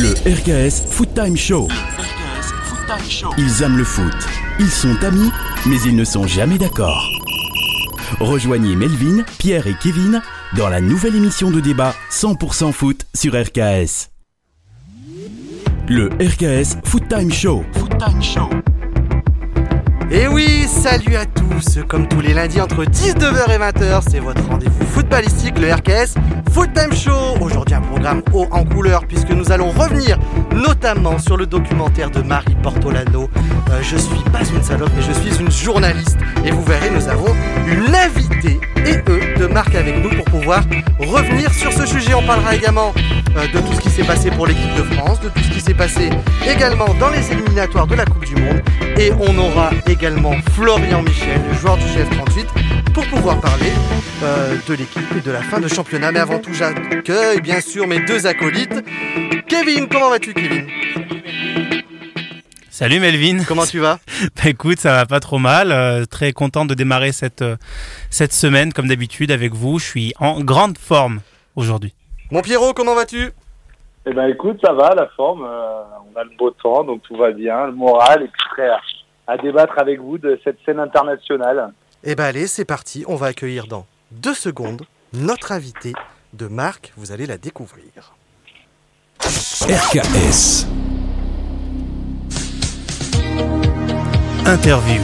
Le RKS Foot Time Show. Ils aiment le foot. Ils sont amis, mais ils ne sont jamais d'accord. Rejoignez Melvin, Pierre et Kevin dans la nouvelle émission de débat 100% foot sur RKS. Le RKS Foot Time Show. Et oui, salut à tous. Comme tous les lundis entre 19h et 20h, c'est votre rendez-vous footballistique, le RKS Foot Time Show. Aujourd'hui un programme haut en couleur puisque nous allons revenir notamment sur le documentaire de Marie Portolano. Je suis pas une salope mais je suis une journaliste. Et vous verrez, nous avons une invitée de marque avec nous pour pouvoir revenir sur ce sujet. On parlera également de tout ce qui s'est passé pour l'équipe de France, de tout ce qui s'est passé également dans les éliminatoires de la Coupe du Monde. Et on aura également Florian Michel, le joueur du GF38, pour pouvoir parler de l'équipe et de la fin de championnat. Mais avant tout, j'accueille bien sûr mes deux acolytes. Kevin, comment vas-tu, Kevin ? Salut Melvin. Comment tu vas ? Écoute, ça va pas trop mal. Très content de démarrer cette semaine comme d'habitude avec vous. Je suis en grande forme aujourd'hui. Mon Pierrot, comment vas-tu ? Eh ben écoute, ça va, la forme. On a le beau temps, donc tout va bien, le moral, et puis prêt à débattre avec vous de cette scène internationale. Eh ben allez, c'est parti. On va accueillir dans 2 secondes notre invitée de marque. Vous allez la découvrir. RKS. Interview.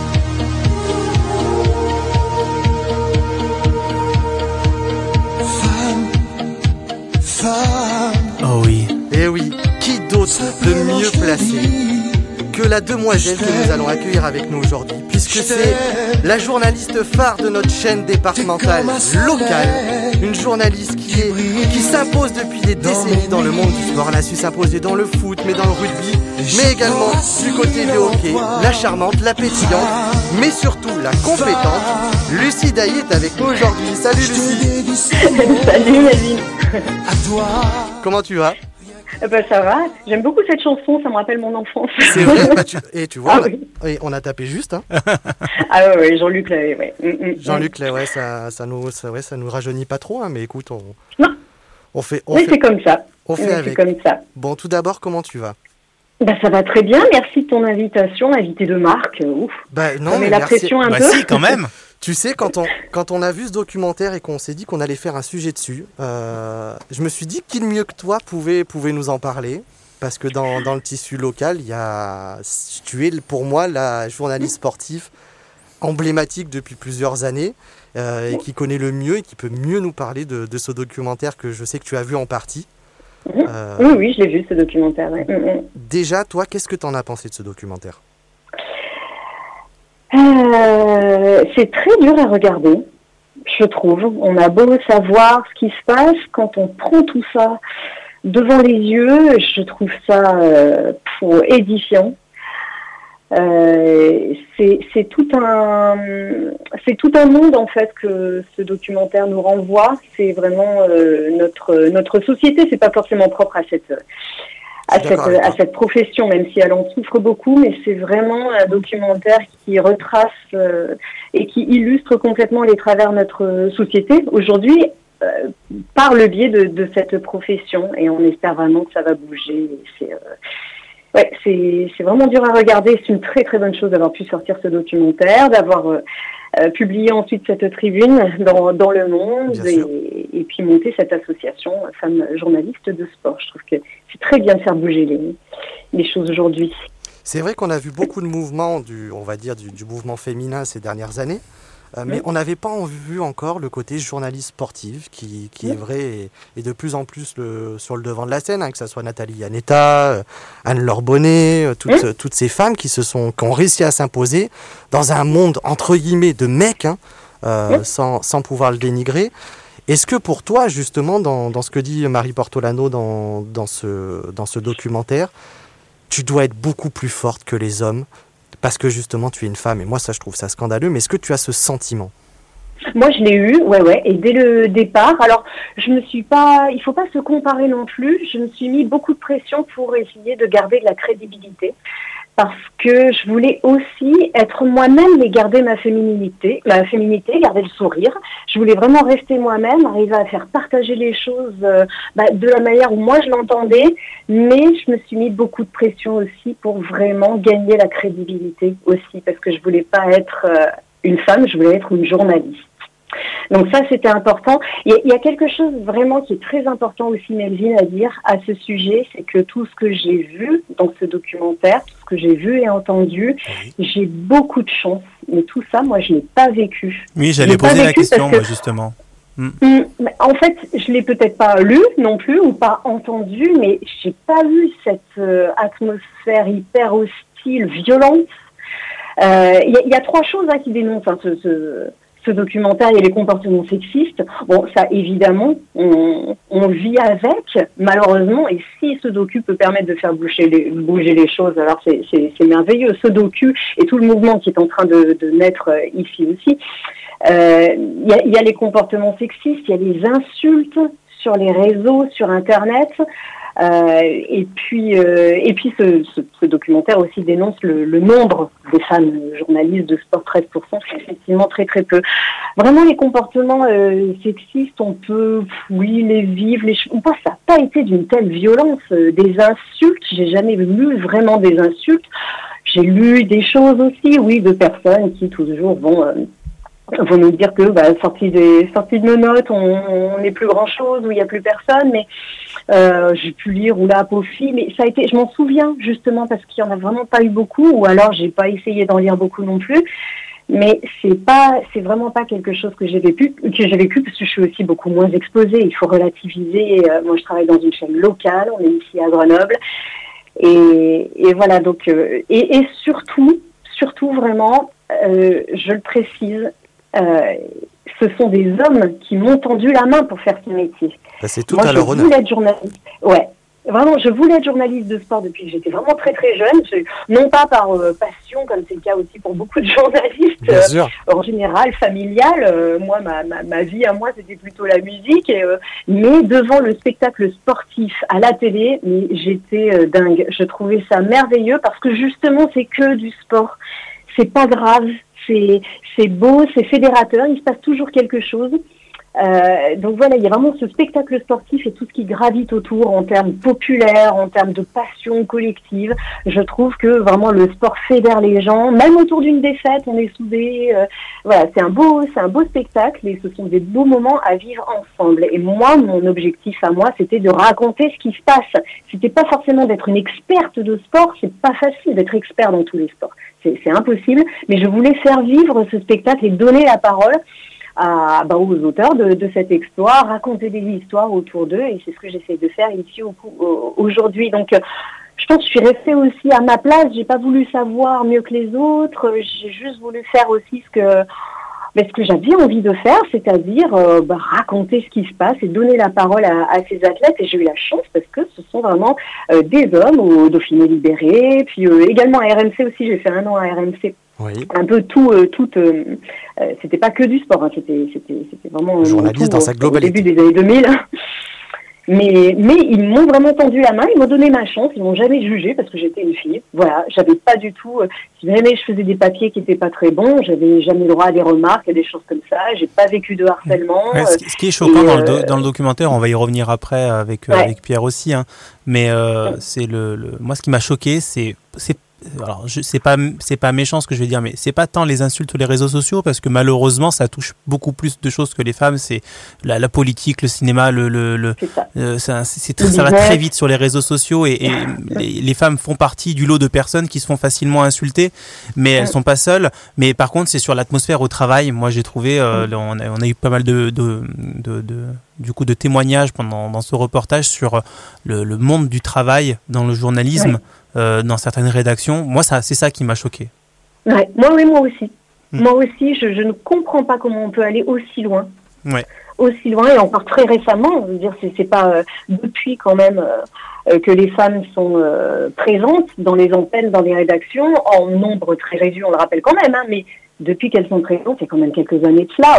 Oh oui. Eh oui, qui d'autre de mieux placé que la demoiselle que nous allons accueillir avec nous aujourd'hui, puisque c'est la journaliste phare de notre chaîne départementale locale, une journaliste qui s'impose depuis des décennies dans le monde du sport. Elle a su s'imposer dans le foot, mais dans le rugby, mais également du côté du hockey, la charmante, la pétillante, mais surtout la compétente. Lucie Dailly est avec nous aujourd'hui. Salut Lucie. Salut Melvin. Comment tu vas ? Ça va, j'aime beaucoup cette chanson, ça me rappelle mon enfance. C'est vrai, tu vois, oui. On a tapé juste. Hein. Ah ouais, Jean-Luc Lahaye, ouais. Jean-Luc Lahaye, ça nous rajeunit pas trop, hein, mais écoute, c'est comme ça. On fait avec. C'est comme ça. Bon, tout d'abord, comment tu vas ? Ça va très bien, merci de ton invitation, invité de marque, ouf. Non, mais la merci. pression un peu. Si, quand même. Tu sais, quand on a vu ce documentaire et qu'on s'est dit qu'on allait faire un sujet dessus, je me suis dit qui de mieux que toi pouvait nous en parler, parce que dans le tissu local, tu es pour moi la journaliste sportive emblématique depuis plusieurs années et qui connaît le mieux et qui peut mieux nous parler de ce documentaire que je sais que tu as vu en partie. Oui, je l'ai vu ce documentaire. Ouais. Déjà, toi, qu'est-ce que tu en as pensé de ce documentaire ? C'est très dur à regarder, je trouve. On a beau savoir ce qui se passe, quand on prend tout ça devant les yeux, je trouve ça édifiant. C'est tout un monde en fait que ce documentaire nous renvoie. C'est vraiment notre société. C'est pas forcément propre à cette profession, même si elle en souffre beaucoup, mais c'est vraiment un documentaire qui retrace et qui illustre complètement les travers de notre société aujourd'hui par le biais de cette profession, et on espère vraiment que ça va bouger. C'est vraiment dur à regarder. C'est une très très bonne chose d'avoir pu sortir ce documentaire, d'avoir publié ensuite cette tribune dans Le Monde et puis monter cette association femmes journalistes de sport. Je trouve que c'est très bien de faire bouger les choses aujourd'hui. C'est vrai qu'on a vu beaucoup de mouvements du mouvement féminin ces dernières années, mais on n'avait pas vu encore le côté journaliste sportive qui est vrai et de plus en plus sur le devant de la scène, que ce soit Nathalie Yanetta, Anne-Laure Bonnet, toutes ces femmes qui ont réussi à s'imposer dans un monde entre guillemets de mecs, sans pouvoir le dénigrer. Est-ce que pour toi, justement, dans ce que dit Marie Portolano dans ce documentaire, tu dois être beaucoup plus forte que les hommes parce que justement tu es une femme, et moi ça je trouve ça scandaleux, mais est-ce que tu as ce sentiment ? Moi je l'ai eu, ouais, et dès le départ, alors il faut pas se comparer non plus, je me suis mis beaucoup de pression pour essayer de garder de la crédibilité. parce que je voulais aussi être moi-même, mais garder ma féminité, garder le sourire. Je voulais vraiment rester moi-même, arriver à faire partager les choses de la manière où moi je l'entendais, mais je me suis mis beaucoup de pression aussi pour vraiment gagner la crédibilité aussi, parce que je voulais pas être une femme, je voulais être une journaliste. Donc ça, c'était important. Il y a quelque chose vraiment qui est très important aussi, Melvin, à dire à ce sujet, c'est que tout ce que j'ai vu dans ce documentaire, tout ce que j'ai vu et entendu, j'ai beaucoup de chance. Mais tout ça, moi, je n'ai pas vécu. Oui, j'allais poser la question, moi, justement. En fait, je l'ai peut-être pas lu non plus ou pas entendu, mais j'ai pas eu cette atmosphère hyper hostile, violente. Il y a trois choses qui dénoncent ce documentaire. Il y a les comportements sexistes. Bon, ça, évidemment, on vit avec, malheureusement, et si ce docu peut permettre de faire bouger les choses, alors c'est merveilleux. Ce docu et tout le mouvement qui est en train de naître ici aussi. Il y a les comportements sexistes, il y a les insultes sur les réseaux, sur Internet. Et puis ce documentaire aussi dénonce le nombre des femmes journalistes de sport, 13%, c'est effectivement très très peu. Vraiment, les comportements sexistes, on peut, oui, les vivre. Moi, ça n'a pas été d'une telle violence. Des insultes, j'ai jamais lu vraiment des insultes. J'ai lu des choses aussi, oui, de personnes qui toujours vont nous dire que sortie de nos notes, on n'est plus grand chose, où il n'y a plus personne, mais j'ai pu lire ou la Apophie, mais ça a été, je m'en souviens justement parce qu'il n'y en a vraiment pas eu beaucoup, ou alors j'ai pas essayé d'en lire beaucoup non plus, mais c'est vraiment pas quelque chose que j'ai vécu parce que je suis aussi beaucoup moins exposée. Il faut relativiser. Moi, je travaille dans une chaîne locale, on est ici à Grenoble, et voilà, donc et surtout vraiment, je le précise. Ce sont des hommes qui m'ont tendu la main pour faire ce métier. C'est tout à leur honneur. Je voulais être journaliste. Ouais, vraiment, je voulais être journaliste de sport depuis que j'étais vraiment très très jeune. Non pas par passion, comme c'est le cas aussi pour beaucoup de journalistes, en général familial. Moi, ma vie à moi, c'était plutôt la musique. Mais devant le spectacle sportif à la télé, mais j'étais dingue. Je trouvais ça merveilleux parce que justement, c'est que du sport. C'est pas grave. C'est beau, c'est fédérateur, il se passe toujours quelque chose. Donc voilà, il y a vraiment ce spectacle sportif et tout ce qui gravite autour en termes populaires, en termes de passion collective. Je trouve que vraiment le sport fédère les gens, même autour d'une défaite, on est soudés. Voilà, c'est un beau spectacle et ce sont des beaux moments à vivre ensemble. Et moi, mon objectif à moi, c'était de raconter ce qui se passe. C'était pas forcément d'être une experte de sport, c'est pas facile d'être expert dans tous les sports. C'est impossible, mais je voulais faire vivre ce spectacle et donner la parole aux auteurs de cet exploit, raconter des histoires autour d'eux, et c'est ce que j'essaie de faire ici aujourd'hui. Donc, je pense que je suis restée aussi à ma place, j'ai pas voulu savoir mieux que les autres, j'ai juste voulu faire aussi ce que j'avais envie de faire, c'est-à-dire raconter ce qui se passe et donner la parole à ces athlètes. Et j'ai eu la chance parce que ce sont vraiment des hommes au Dauphiné Libéré, puis également à RMC aussi, j'ai fait 1 an à RMC. Oui. Un peu c'était pas que du sport, c'était vraiment journaliste dans sa globalité. Au début des années 2000. Mais ils m'ont vraiment tendu la main, ils m'ont donné ma chance, ils m'ont jamais jugée parce que j'étais une fille. Voilà, j'avais pas du tout. Si jamais je faisais des papiers qui étaient pas très bons, j'avais jamais le droit à des remarques, à des choses comme ça. J'ai pas vécu de harcèlement. Ce qui est choquant dans le documentaire, on va y revenir après avec Pierre aussi, hein, mais c'est moi ce qui m'a choqué, alors c'est pas méchant ce que je vais dire, mais c'est pas tant les insultes sur les réseaux sociaux, parce que malheureusement ça touche beaucoup plus de choses que les femmes. C'est la politique, le cinéma, ça va très vite sur les réseaux sociaux, et les femmes font partie du lot de personnes qui se font facilement insulter, mais elles sont pas seules. Mais par contre, c'est sur l'atmosphère au travail. Moi j'ai trouvé on a eu pas mal de témoignages dans ce reportage sur le monde du travail dans le journalisme. Dans certaines rédactions, moi c'est ça qui m'a choqué. Ouais, moi aussi. Moi aussi, je ne comprends pas comment on peut aller aussi loin. Ouais. Aussi loin, et encore très récemment. Je veux dire, c'est pas depuis quand même que les femmes sont présentes dans les antennes, dans les rédactions, en nombre très réduit, on le rappelle quand même, hein, mais depuis qu'elles sont présentes, il y a quand même quelques années de cela,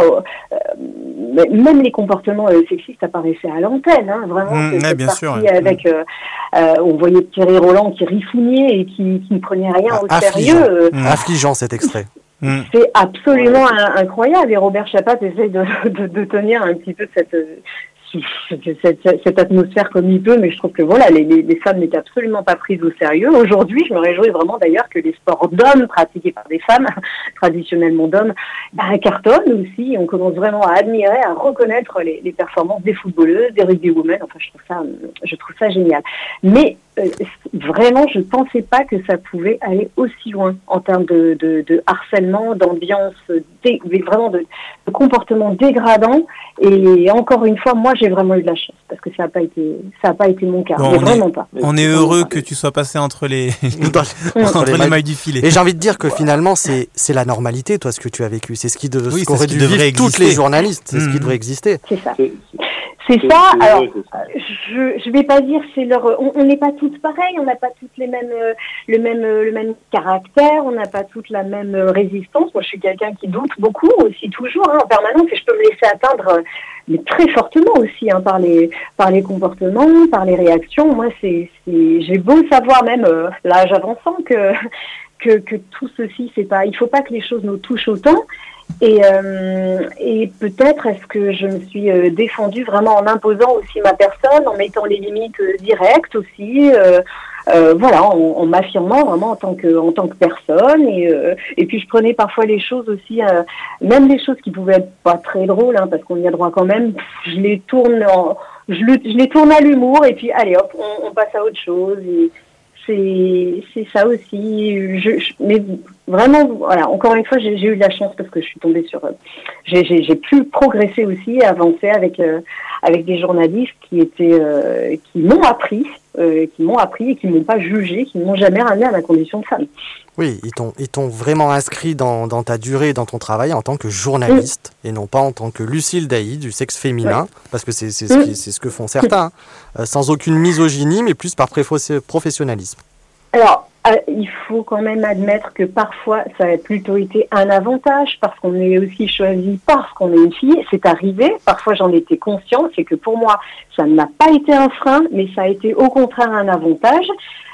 même les comportements sexistes apparaissaient à l'antenne, hein, vraiment. Bien sûr. Avec On voyait Thierry Roland qui rifouniait et qui ne prenait rien au sérieux. Affligeant cet extrait. C'est absolument incroyable. Et Robert Chapat essaye de tenir un petit peu cette atmosphère comme il peut, mais je trouve que voilà, les femmes n'étaient absolument pas prises au sérieux. Aujourd'hui, je me réjouis vraiment d'ailleurs que les sports d'hommes pratiqués par des femmes, traditionnellement d'hommes, cartonnent aussi. On commence vraiment à admirer, à reconnaître les performances des footballeuses, des rugbywomen. Enfin, je trouve ça génial. Mais vraiment, je pensais pas que ça pouvait aller aussi loin en termes de harcèlement, d'ambiance, vraiment de comportement dégradant. Et encore une fois, moi, j'ai vraiment eu de la chance parce que ça a pas été mon cas. Bon, mais vraiment pas. On est heureux que tu sois passé entre les mailles du filet. Et j'ai envie de dire que finalement, c'est la normalité, toi, ce que tu as vécu. C'est ce qui qu'auraient dû vivre exister. toutes les journalistes. C'est ce qui devrait exister. C'est ça. C'est ça. Alors, je vais pas dire c'est leur. On n'est pas toutes pareilles. On n'a pas toutes les mêmes, le même caractère. On n'a pas toutes la même résistance. Moi, je suis quelqu'un qui doute beaucoup aussi, toujours, en permanence, et je peux me laisser atteindre, mais très fortement aussi, par les comportements, par les réactions. Moi, j'ai beau savoir même l'âge avançant que tout ceci, c'est pas. Il faut pas que les choses nous touchent autant. Et peut-être est-ce que je me suis défendue vraiment en imposant aussi ma personne, en mettant les limites directes aussi, en m'affirmant vraiment en tant que personne. Et puis je prenais parfois les choses aussi, même les choses qui pouvaient être pas très drôles, parce qu'on y a droit quand même. Je les tourne à l'humour et puis allez hop, on passe à autre chose. Et c'est ça aussi. Mais vraiment, voilà. Encore une fois, j'ai eu de la chance parce que je suis tombée sur. J'ai pu progresser aussi, avancer avec des journalistes qui m'ont appris et qui m'ont pas jugé, qui ne m'ont jamais ramené à ma condition de femme. Oui, ils t'ont vraiment inscrit dans ta durée et dans ton travail en tant que journaliste et non pas en tant que Lucille Dailly du sexe féminin, parce que c'est ce que font certains, sans aucune misogynie, mais plus par professionnalisme. Alors, il faut quand même admettre que parfois, ça a plutôt été un avantage parce qu'on est aussi choisi parce qu'on est une fille. C'est arrivé. Parfois, j'en étais consciente. C'est que pour moi, ça n'a pas été un frein, mais ça a été au contraire un avantage.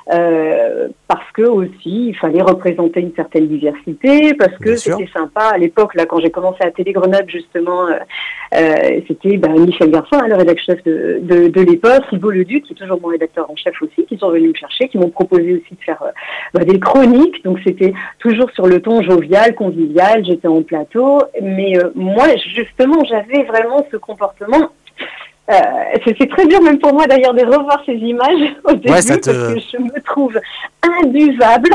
Parce que aussi il fallait représenter une certaine diversité, parce que c'était sympa à l'époque là quand j'ai commencé à Télé Grenoble justement, c'était Michel Garçon, le rédacteur chef de l'époque, Thibault Leduc qui est toujours mon rédacteur en chef aussi, qui sont venus me chercher, qui m'ont proposé aussi de faire des chroniques, donc c'était toujours sur le ton jovial, convivial, j'étais en plateau, mais moi justement j'avais vraiment ce comportement. C'est très dur même pour moi d'ailleurs de revoir ces images au début parce que je me trouve imbuvable.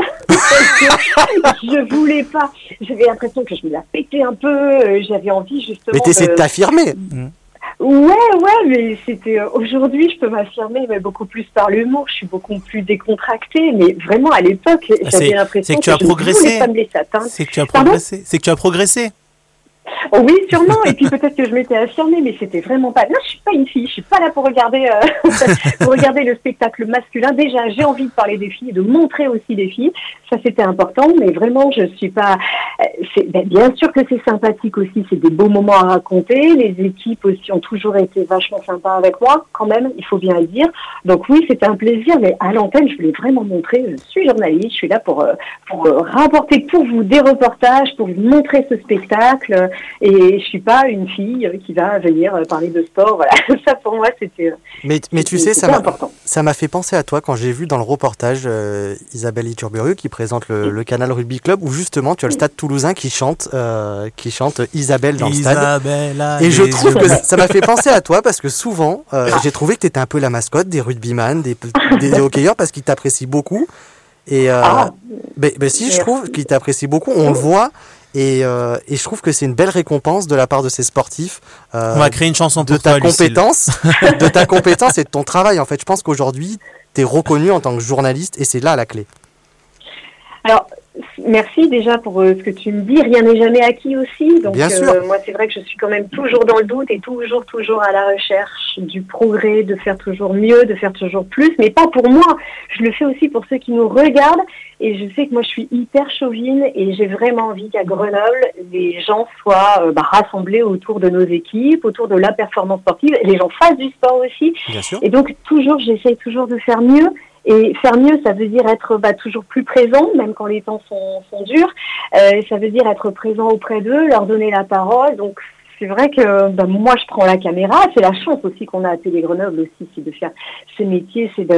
Je voulais pas. J'avais l'impression que je me la pétais un peu. J'avais envie justement. Mais t'essaies de t'affirmer. Ouais, mais c'était aujourd'hui je peux m'affirmer, mais beaucoup plus par l'humour. Je suis beaucoup plus décontractée, mais vraiment à l'époque j'avais l'impression que je ne voulais pas me laisser atteindre. C'est que tu as progressé. C'est que tu as progressé. Oh oui, sûrement. Et puis peut-être que je m'étais affirmée, mais c'était vraiment pas. Non, je suis pas une fille. Je suis pas là pour regarder le spectacle masculin. Déjà, j'ai envie de parler des filles, de montrer aussi des filles. Ça, c'était important. Mais vraiment, je suis pas. Bien sûr que c'est sympathique aussi. C'est des beaux moments à raconter. Les équipes aussi ont toujours été vachement sympas avec moi, quand même. Il faut bien le dire. Donc oui, c'était un plaisir. Mais à l'antenne, je voulais vraiment montrer. Je suis journaliste. Je suis là pour rapporter pour vous des reportages, pour vous montrer ce spectacle. Et je suis pas une fille qui va venir parler de sport. Voilà, ça pour moi c'était. Mais tu sais, ça m'a fait penser à toi quand j'ai vu dans le reportage Isabelle Iturburu qui présente le Canal Rugby Club où justement tu as le Stade Toulousain qui chante Isabelle dans le stade. Et je trouve que ça m'a fait penser à toi parce que souvent j'ai trouvé que tu étais un peu la mascotte des rugbyman, des hockeyeurs parce qu'ils t'apprécient beaucoup. Et si je trouve qu'ils t'apprécient beaucoup, on le voit. Et je trouve que c'est une belle récompense de la part de ces sportifs. On va créer une chanson pour de ta compétence et de ton travail. En fait, je pense qu'aujourd'hui, tu es reconnu en tant que journaliste et c'est là la clé. Alors, Merci déjà pour ce que tu me dis. Rien n'est jamais acquis aussi. Donc, Bien sûr. Moi, c'est vrai que je suis quand même toujours dans le doute et toujours à la recherche du progrès, de faire toujours mieux, de faire toujours plus. Mais pas pour moi. Je le fais aussi pour ceux qui nous regardent. Et je sais que moi, je suis hyper chauvine et j'ai vraiment envie qu'à Grenoble, les gens soient rassemblés autour de nos équipes, autour de la performance sportive. Les gens fassent du sport aussi. Bien sûr. Et donc, j'essaye toujours de faire mieux. Et faire mieux, ça veut dire être toujours plus présent, même quand les temps sont durs. Ça veut dire être présent auprès d'eux, leur donner la parole. Donc, c'est vrai que moi, je prends la caméra. C'est la chance aussi qu'on a à Télé Grenoble aussi, c'est de faire ce métier, c'est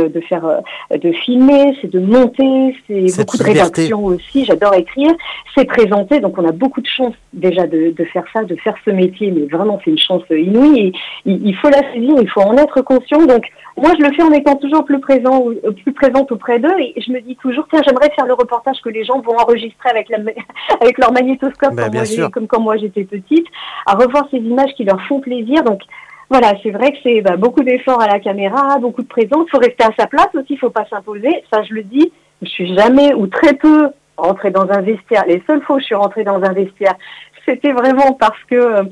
de filmer, c'est de monter, c'est beaucoup de rédaction aussi. J'adore écrire, c'est présenter. Donc, on a beaucoup de chance déjà de faire ça, de faire ce métier. Mais vraiment, c'est une chance inouïe. Et il faut la saisir, il faut en être conscient. Donc, moi, je le fais en étant toujours plus présente auprès d'eux. Et je me dis toujours, tiens, j'aimerais faire le reportage que les gens vont enregistrer avec leur magnétoscope, comme quand moi j'étais petite, à revoir ces images qui leur font plaisir. Donc, voilà, c'est vrai que c'est beaucoup d'efforts à la caméra, beaucoup de présence. Il faut rester à sa place aussi, il ne faut pas s'imposer. Ça, je le dis, je suis jamais ou très peu rentrée dans un vestiaire. Les seules fois où je suis rentrée dans un vestiaire, c'était vraiment parce que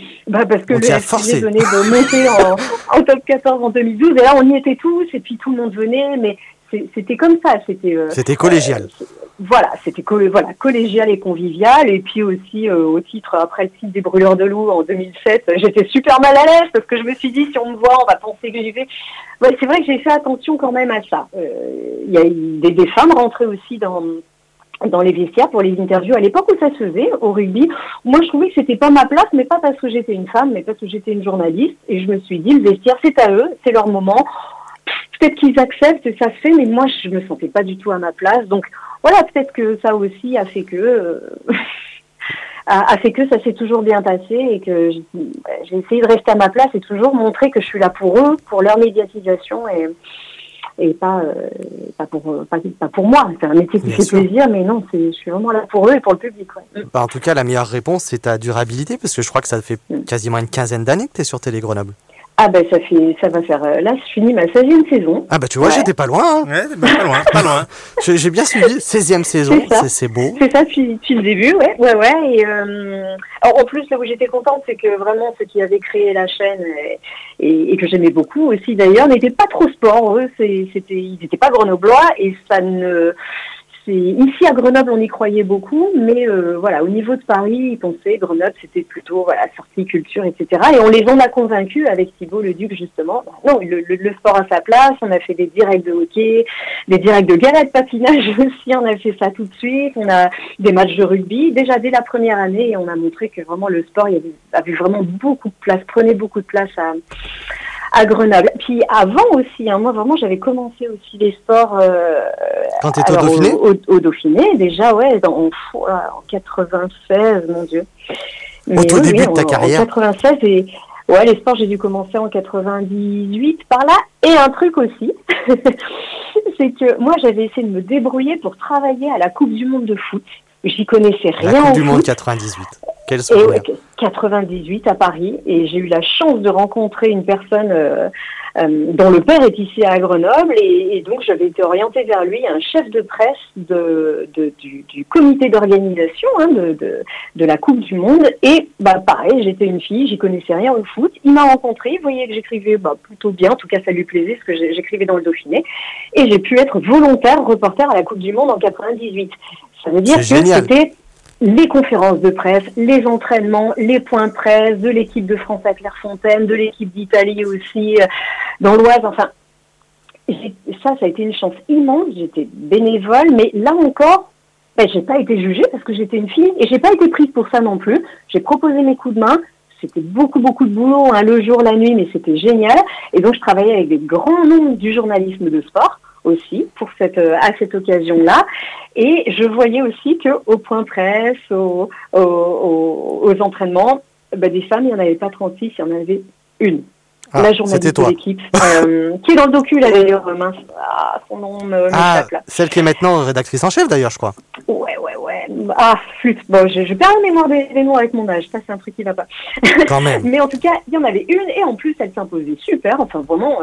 le FCG venait de monter en top 14 en 2012. Et là, on y était tous, et puis tout le monde venait, mais c'était comme ça. C'était collégial. C'était collégial et convivial. Et puis aussi, au titre, après le titre des Brûleurs de Loups en 2007, j'étais super mal à l'aise parce que je me suis dit, si on me voit, on va penser que j'y vais. Ouais, c'est vrai que j'ai fait attention quand même à ça. Il y a des femmes rentrées aussi dans les vestiaires pour les interviews à l'époque où ça se faisait au rugby. Moi, je trouvais que c'était pas ma place, mais pas parce que j'étais une femme, mais parce que j'étais une journaliste. Et je me suis dit, le vestiaire, c'est à eux, c'est leur moment. Peut-être qu'ils acceptent, ça se fait, mais moi, je me sentais pas du tout à ma place. Donc, voilà, peut-être que ça aussi a fait que ça s'est toujours bien passé et que j'ai essayé de rester à ma place et toujours montrer que je suis là pour eux, pour leur médiatisation et pas pour moi. C'est un métier qui fait plaisir, mais non, je suis vraiment là pour eux et pour le public. Ouais. En tout cas, la meilleure réponse, c'est ta durabilité, parce que je crois que ça fait quasiment une quinzaine d'années que tu es sur Télé Grenoble. Ah ça va faire, là je finis ma 16e saison. Ah tu vois, j'étais pas loin. Ouais, pas loin. J'ai bien suivi, 16e saison, c'est beau. C'est ça, depuis le début, ouais. Et alors, en plus, là où j'étais contente, c'est que vraiment ceux qui avaient créé la chaîne et que j'aimais beaucoup aussi d'ailleurs, n'étaient pas trop sport. Eux, ils n'étaient pas grenoblois et ça ne... Ici à Grenoble, on y croyait beaucoup, mais au niveau de Paris, ils pensaient Grenoble, c'était plutôt sortie culture, etc. Et on les en a convaincus avec Thibault Leduc justement. Non, le sport a sa place. On a fait des directs de hockey, des directs de galette patinage aussi. On a fait ça tout de suite. On a des matchs de rugby déjà dès la première année et on a montré que vraiment le sport avait vraiment beaucoup de place, prenait beaucoup de place à Grenoble. Puis avant aussi, moi vraiment j'avais commencé aussi les sports quand tu étais au Dauphiné au Dauphiné déjà, en 96, mon Dieu. Mais au tout début de ta carrière. En 96 et les sports j'ai dû commencer en 98 par là. Et un truc aussi, c'est que moi j'avais essayé de me débrouiller pour travailler à la Coupe du Monde de foot. J'y connaissais rien. La Coupe du Monde 98. Quel souvenir. 98 à Paris, et j'ai eu la chance de rencontrer une personne dont le père est ici à Grenoble, et donc j'avais été orientée vers lui, un chef de presse du comité d'organisation de la Coupe du Monde, et pareil, j'étais une fille, j'y connaissais rien au foot, il m'a rencontrée, il voyait que j'écrivais plutôt bien, en tout cas ça lui plaisait ce que j'écrivais dans le Dauphiné, et j'ai pu être volontaire reporter à la Coupe du Monde en 98. Ça veut dire que c'était les conférences de presse, les entraînements, les points de presse de l'équipe de France à Clairefontaine, de l'équipe d'Italie aussi, dans l'Oise. Enfin, ça a été une chance immense. J'étais bénévole, mais là encore, j'ai pas été jugée parce que j'étais une fille et j'ai pas été prise pour ça non plus. J'ai proposé mes coups de main. C'était beaucoup de boulot, le jour, la nuit, mais c'était génial. Et donc, je travaillais avec des grands noms du journalisme de sport aussi à cette occasion-là, et je voyais aussi que au point presse, aux entraînements, des femmes, il n'y en avait pas 36, il y en avait une. La journaliste de l'équipe, qui est dans le docu là d'ailleurs, mince, son nom m'échappe là. Celle qui est maintenant rédactrice en chef d'ailleurs, je crois. Ouais. Flûte. Bon, je perds la mémoire des noms avec mon âge, ça c'est un truc qui va pas. Quand même. Mais en tout cas, il y en avait une, et en plus elle s'imposait super, enfin vraiment...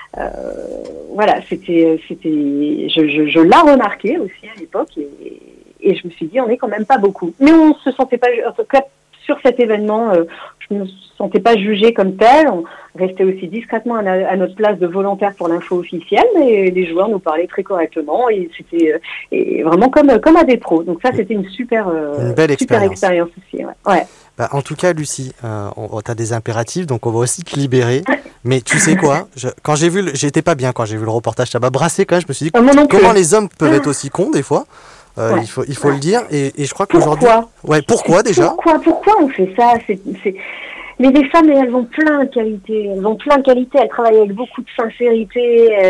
c'était, je la remarquais aussi à l'époque, Et je me suis dit, on n'est quand même pas beaucoup. Mais on se sentait pas, en tout cas, sur cet événement, je me sentais pas jugée comme telle. On restait aussi discrètement à notre place de volontaire pour l'info officielle, mais les joueurs nous parlaient très correctement et c'était vraiment comme à des pros. Donc ça, c'était une belle expérience aussi. Ouais. Bah, en tout cas, Lucie, tu as des impératifs, donc on va aussi te libérer. Mais tu sais quoi, quand j'étais pas bien quand j'ai vu le reportage, ça m'a brassé quand même. Je me suis dit, comment les hommes peuvent être aussi cons des fois. Ouais. Il faut le dire. Et je crois qu'aujourd'hui... Pourquoi déjà ? Pourquoi on fait ça ? Mais les femmes, elles ont plein de qualités. Elles travaillent avec beaucoup de sincérité.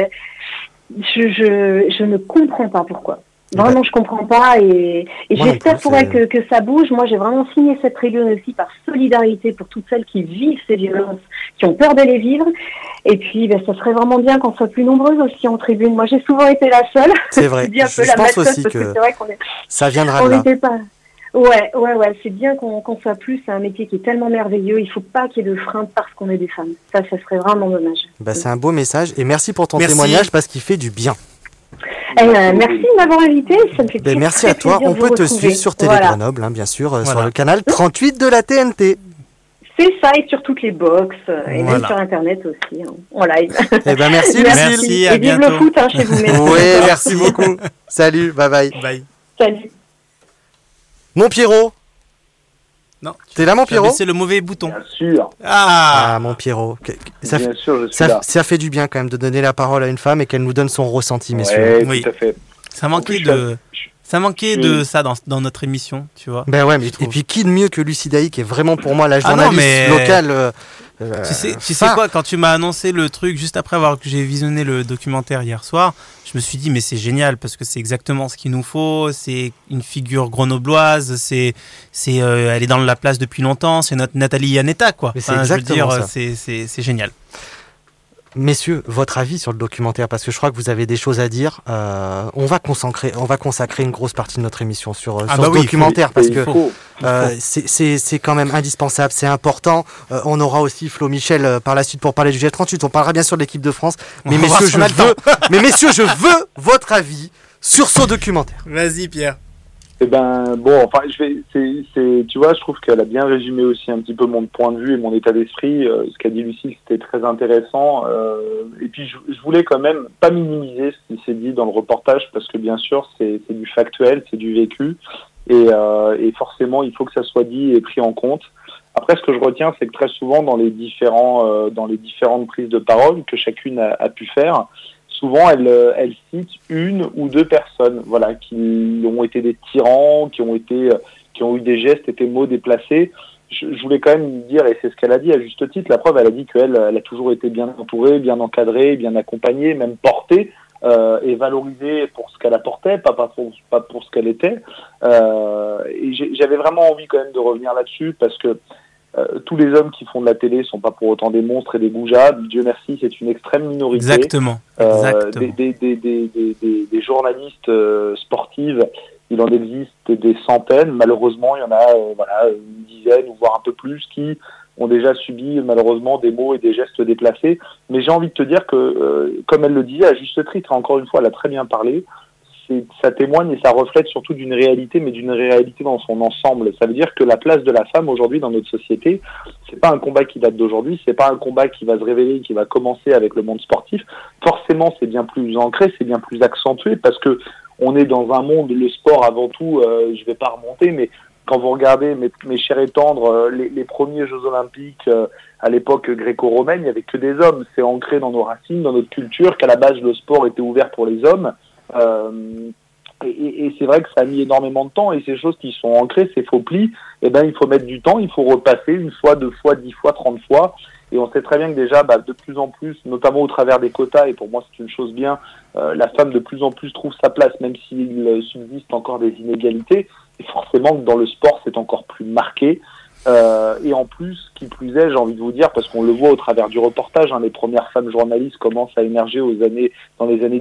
Je ne comprends pas pourquoi. Vraiment, je comprends pas et j'espère pour elles que ça bouge. Moi, j'ai vraiment signé cette tribune aussi par solidarité pour toutes celles qui vivent ces violences, qui ont peur de les vivre. Et puis, ça serait vraiment bien qu'on soit plus nombreuses aussi en tribune. Moi, j'ai souvent été la seule. C'est vrai. Je pense aussi que ça viendra de là. Ouais, c'est bien qu'on soit plus. C'est un métier qui est tellement merveilleux. Il faut pas qu'il y ait de frein parce qu'on est des femmes. Ça serait vraiment dommage. C'est un beau message et merci pour ton témoignage parce qu'il fait du bien. Merci de m'avoir invité, ça me fait très, merci très à toi, on peut te suivre sur Télé Grenoble, bien sûr, sur le canal 38 de la TNT. C'est ça, et sur toutes les box, et même sur Internet aussi, en live. Merci Lucille. Et vive le foot chez vous. Oui, merci beaucoup. Salut, bye. Salut. Mon Pierrot. Non. T'es là, mon Pierrot ? C'est le mauvais bouton. Bien sûr. Ah, mon Pierrot. Bien sûr, je suis là. Ça fait du bien quand même de donner la parole à une femme et qu'elle nous donne son ressenti, messieurs. Oui, tout à fait. Ça manquait de ça dans notre émission, tu vois. Et puis qui de mieux que Lucie Dailly, qui est vraiment pour moi la journaliste locale. Tu sais quoi, quand tu m'as annoncé le truc juste après que j'ai visionné le documentaire hier soir, je me suis dit mais c'est génial parce que c'est exactement ce qu'il nous faut. C'est une figure grenobloise, elle est dans la place depuis longtemps. C'est notre Nathalie Yanetta quoi. Mais c'est exactement ça. C'est génial. Messieurs, votre avis sur le documentaire, parce que je crois que vous avez des choses à dire. On va consacrer une grosse partie de notre émission sur ce documentaire, parce que c'est quand même indispensable, c'est important. On aura aussi Flo Michel par la suite pour parler du G38. On parlera bien sûr de l'équipe de France. Mais messieurs, je veux votre avis sur ce documentaire. Vas-y, Pierre. Tu vois, je trouve qu'elle a bien résumé aussi un petit peu mon point de vue et mon état d'esprit. Ce qu'a dit Lucie, c'était très intéressant. Et puis, je voulais quand même pas minimiser ce qui s'est dit dans le reportage parce que bien sûr, c'est du factuel, c'est du vécu. Et forcément, il faut que ça soit dit et pris en compte. Après, ce que je retiens, c'est que très souvent, dans les différentes prises de parole que chacune a pu faire, souvent, elle cite une ou deux personnes, qui ont été des tyrans, qui ont eu des gestes et des mots déplacés. Je voulais quand même dire, et c'est ce qu'elle a dit à juste titre, la preuve, elle a dit qu'elle a toujours été bien entourée, bien encadrée, bien accompagnée, même portée, et valorisée pour ce qu'elle apportait, pas pour ce qu'elle était. Et j'avais vraiment envie quand même de revenir là-dessus, parce que tous les hommes qui font de la télé sont pas pour autant des monstres et des goujats. Dieu merci, c'est une extrême minorité. Exactement. Des journalistes sportives, il en existe des centaines. Malheureusement, il y en a une dizaine, ou voire un peu plus, qui ont déjà subi malheureusement des mots et des gestes déplacés. Mais j'ai envie de te dire que, comme elle le disait à juste titre, encore une fois, elle a très bien parlé, ça témoigne et ça reflète surtout d'une réalité, mais d'une réalité dans son ensemble. Ça veut dire que la place de la femme aujourd'hui dans notre société, c'est pas un combat qui date d'aujourd'hui, c'est pas un combat qui va se révéler, qui va commencer avec le monde sportif. Forcément, c'est bien plus ancré, c'est bien plus accentué, parce que on est dans un monde, le sport avant tout, je vais pas remonter, mais quand vous regardez, mes chers et tendres, les premiers Jeux Olympiques à l'époque gréco-romaine, il n'y avait que des hommes. C'est ancré dans nos racines, dans notre culture, qu'à la base le sport était ouvert pour les hommes. Et c'est vrai que ça a mis énormément de temps, et ces choses qui sont ancrées, ces faux plis, il faut mettre du temps, il faut repasser une fois, 2 fois, 10 fois, 30 fois. Et on sait très bien que déjà, de plus en plus, notamment au travers des quotas, et pour moi c'est une chose bien, la femme de plus en plus trouve sa place, même s'il subsiste encore des inégalités. Et forcément que dans le sport, c'est encore plus marqué. Et en plus, qui plus est, j'ai envie de vous dire, parce qu'on le voit au travers du reportage, les premières femmes journalistes commencent à émerger dans les années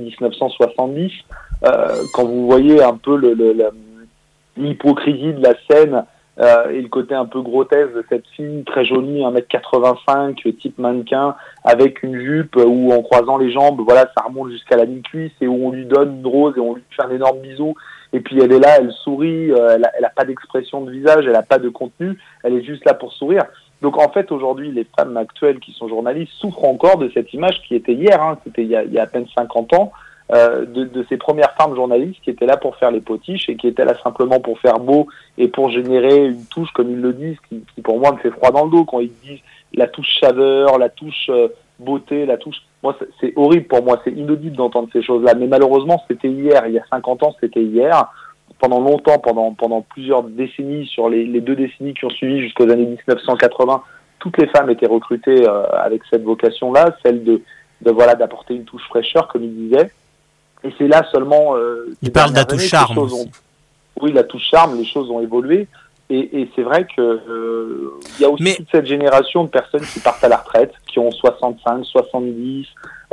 1970. Quand vous voyez un peu l'hypocrisie de la scène, et le côté un peu grotesque de cette fille très jolie, 1m85, type mannequin, avec une jupe où en croisant les jambes, voilà, ça remonte jusqu'à la mi-cuisse et où on lui donne une rose et on lui fait un énorme bisou. Et puis elle est là, elle sourit, elle a pas d'expression de visage, elle a pas de contenu, elle est juste là pour sourire. Donc en fait aujourd'hui les femmes actuelles qui sont journalistes souffrent encore de cette image qui était hier, c'était il y a à peine 50 ans, de ces premières femmes journalistes qui étaient là pour faire les potiches et qui étaient là simplement pour faire beau et pour générer une touche, comme ils le disent, qui pour moi me fait froid dans le dos quand ils disent la touche chaleur, la touche beauté, la touche... Moi c'est horrible pour moi, c'est inaudible d'entendre ces choses-là, mais malheureusement c'était hier, il y a 50 ans c'était hier. Pendant longtemps, pendant plusieurs décennies, sur les 2 décennies qui ont suivi jusqu'aux années 1980, toutes les femmes étaient recrutées avec cette vocation-là, celle d'apporter une touche fraîcheur, comme il disait. Et c'est là seulement... il parle de la touche charme aussi. Oui, la touche charme, les choses ont évolué. Et c'est vrai que il y a aussi toute cette génération de personnes qui partent à la retraite, qui ont 65, 70,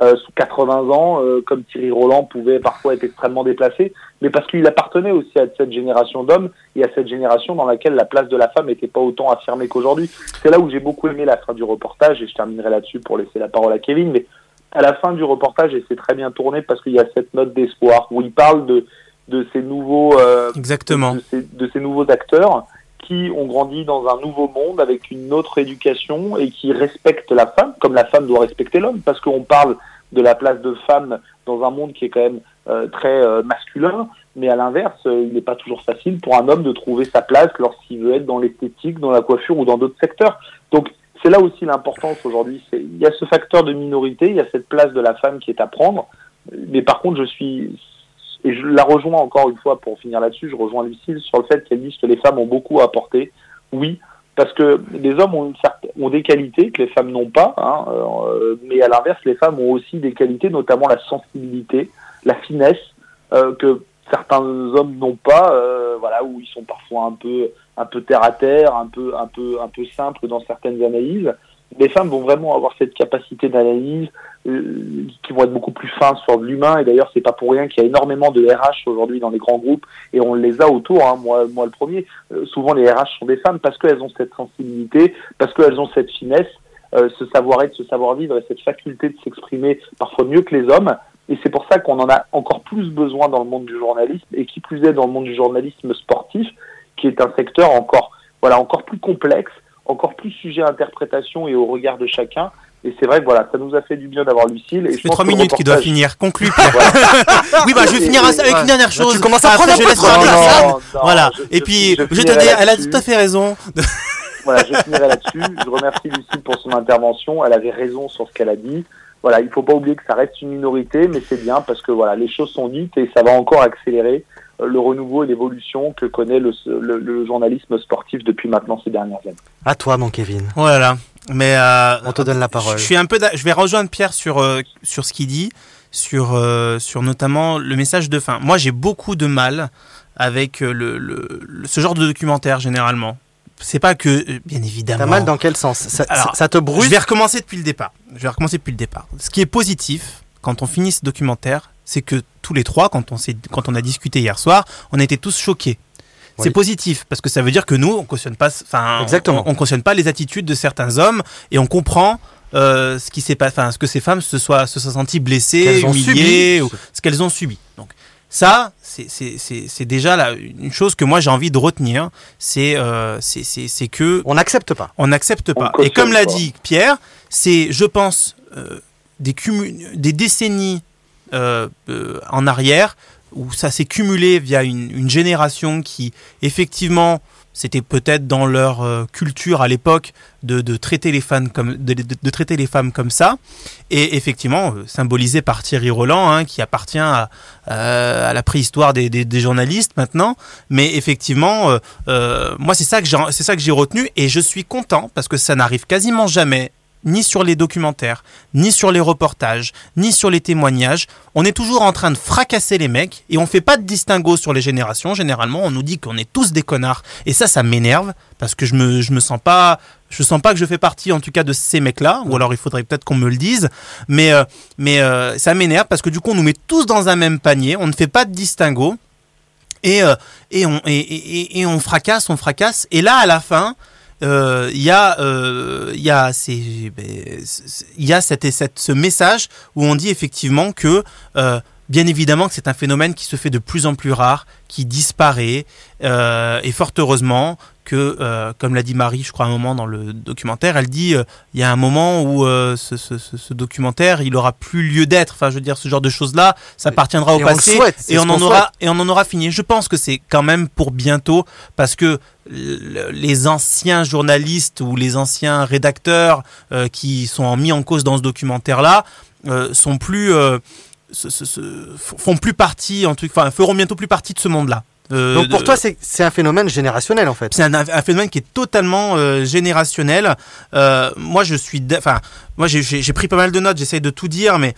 80 ans, comme Thierry Roland pouvait parfois être extrêmement déplacé, mais parce qu'il appartenait aussi à cette génération d'hommes et à cette génération dans laquelle la place de la femme n'était pas autant affirmée qu'aujourd'hui. C'est là où j'ai beaucoup aimé la fin du reportage, et je terminerai là-dessus pour laisser la parole à Kevin, mais à la fin du reportage, et c'est très bien tourné parce qu'il y a cette note d'espoir où il parle de ces nouveaux exactement de ces nouveaux acteurs qui ont grandi dans un nouveau monde avec une autre éducation et qui respectent la femme comme la femme doit respecter l'homme, parce qu'on parle de la place de femme dans un monde qui est quand même très masculin, mais à l'inverse, il n'est pas toujours facile pour un homme de trouver sa place lorsqu'il veut être dans l'esthétique, dans la coiffure ou dans d'autres secteurs. Donc c'est là aussi l'importance aujourd'hui, il y a ce facteur de minorité, il y a cette place de la femme qui est à prendre, mais par contre et je la rejoins encore une fois pour finir là-dessus, je rejoins Lucille sur le fait qu'elle dit que les femmes ont beaucoup à apporter. Oui, parce que les hommes ont des qualités que les femmes n'ont pas, mais à l'inverse, les femmes ont aussi des qualités, notamment la sensibilité, la finesse, que certains hommes n'ont pas, où ils sont parfois un peu terre à terre, un peu simple dans certaines analyses. Les femmes vont vraiment avoir cette capacité d'analyse qui vont être beaucoup plus fins sur de l'humain, et d'ailleurs c'est pas pour rien qu'il y a énormément de RH aujourd'hui dans les grands groupes et on les a autour, moi le premier. Souvent les RH sont des femmes parce qu'elles ont cette sensibilité, parce qu'elles ont cette finesse, ce savoir-être, ce savoir-vivre et cette faculté de s'exprimer parfois mieux que les hommes, et c'est pour ça qu'on en a encore plus besoin dans le monde du journalisme, et qui plus est dans le monde du journalisme sportif, qui est un secteur encore plus complexe, encore plus sujet à interprétation et au regard de chacun. Et c'est vrai que ça nous a fait du bien d'avoir Lucille. Et je 3 minutes qui doit finir. Conclue, Pierre. Oui, je vais finir avec une dernière chose. Tu commences à prendre un peu de temps. Voilà. Et puis, je te dis, elle a tout à fait raison. Voilà, je finirai là-dessus. Je remercie Lucille pour son intervention. Elle avait raison sur ce qu'elle a dit. Voilà, il faut pas oublier que ça reste une minorité, mais c'est bien parce que les choses sont dites et ça va encore accélérer le renouveau et l'évolution que connaît le journalisme sportif depuis maintenant ces dernières années. À toi, mon Kevin. Voilà. Mais on te donne la parole. Je vais rejoindre Pierre sur ce qu'il dit, sur notamment le message de fin. Moi, j'ai beaucoup de mal avec ce genre de documentaire généralement. C'est pas que, bien évidemment. T'as mal dans quel sens ? Ça te brûle ? Je vais recommencer depuis le départ. Ce qui est positif quand on finit ce documentaire, c'est que tous les trois, quand on a discuté hier soir, on était tous choqués. Oui. C'est positif parce que ça veut dire que nous, on cautionne pas, on cautionne pas les attitudes de certains hommes et on comprend ce qui s'est passé, ce que ces femmes se soient senties blessées, humiliées, ou ce qu'elles ont subi. Donc ça, c'est déjà une chose que moi j'ai envie de retenir, c'est que on n'accepte pas. Et comme l'a dit Pierre, c'est, je pense, des décennies en arrière où ça s'est cumulé via une génération qui, effectivement, c'était peut-être dans leur culture à l'époque de traiter les femmes comme ça, et effectivement symbolisé par Thierry Roland, qui appartient à la préhistoire des journalistes maintenant, mais effectivement moi c'est ça que j'ai retenu, et je suis content parce que ça n'arrive quasiment jamais, ni sur les documentaires, ni sur les reportages, ni sur les témoignages. On est toujours en train de fracasser les mecs et on fait pas de distinguo sur les générations. Généralement, on nous dit qu'on est tous des connards, et ça m'énerve parce que je me sens pas que je fais partie, en tout cas, de ces mecs-là, ou alors il faudrait peut-être qu'on me le dise, mais ça m'énerve parce que du coup, on nous met tous dans un même panier, on ne fait pas de distinguo. Et on fracasse. Et là, à la fin, il y a ce message où on dit effectivement que bien évidemment que c'est un phénomène qui se fait de plus en plus rare, qui disparaît, et fort heureusement que, comme l'a dit Marie, je crois à un moment dans le documentaire, elle dit il y a un moment où ce documentaire, il aura plus lieu d'être. Enfin, je veux dire, ce genre de choses-là, ça appartiendra au passé, et on en aura fini. Je pense que c'est quand même pour bientôt, parce que les anciens journalistes ou les anciens rédacteurs qui sont mis en cause dans ce documentaire-là sont plus font plus partie, feront bientôt plus partie de ce monde-là. Donc pour toi, c'est un phénomène générationnel en fait. C'est un phénomène qui est totalement générationnel. Moi, j'ai pris pas mal de notes. J'essaye de tout dire, mais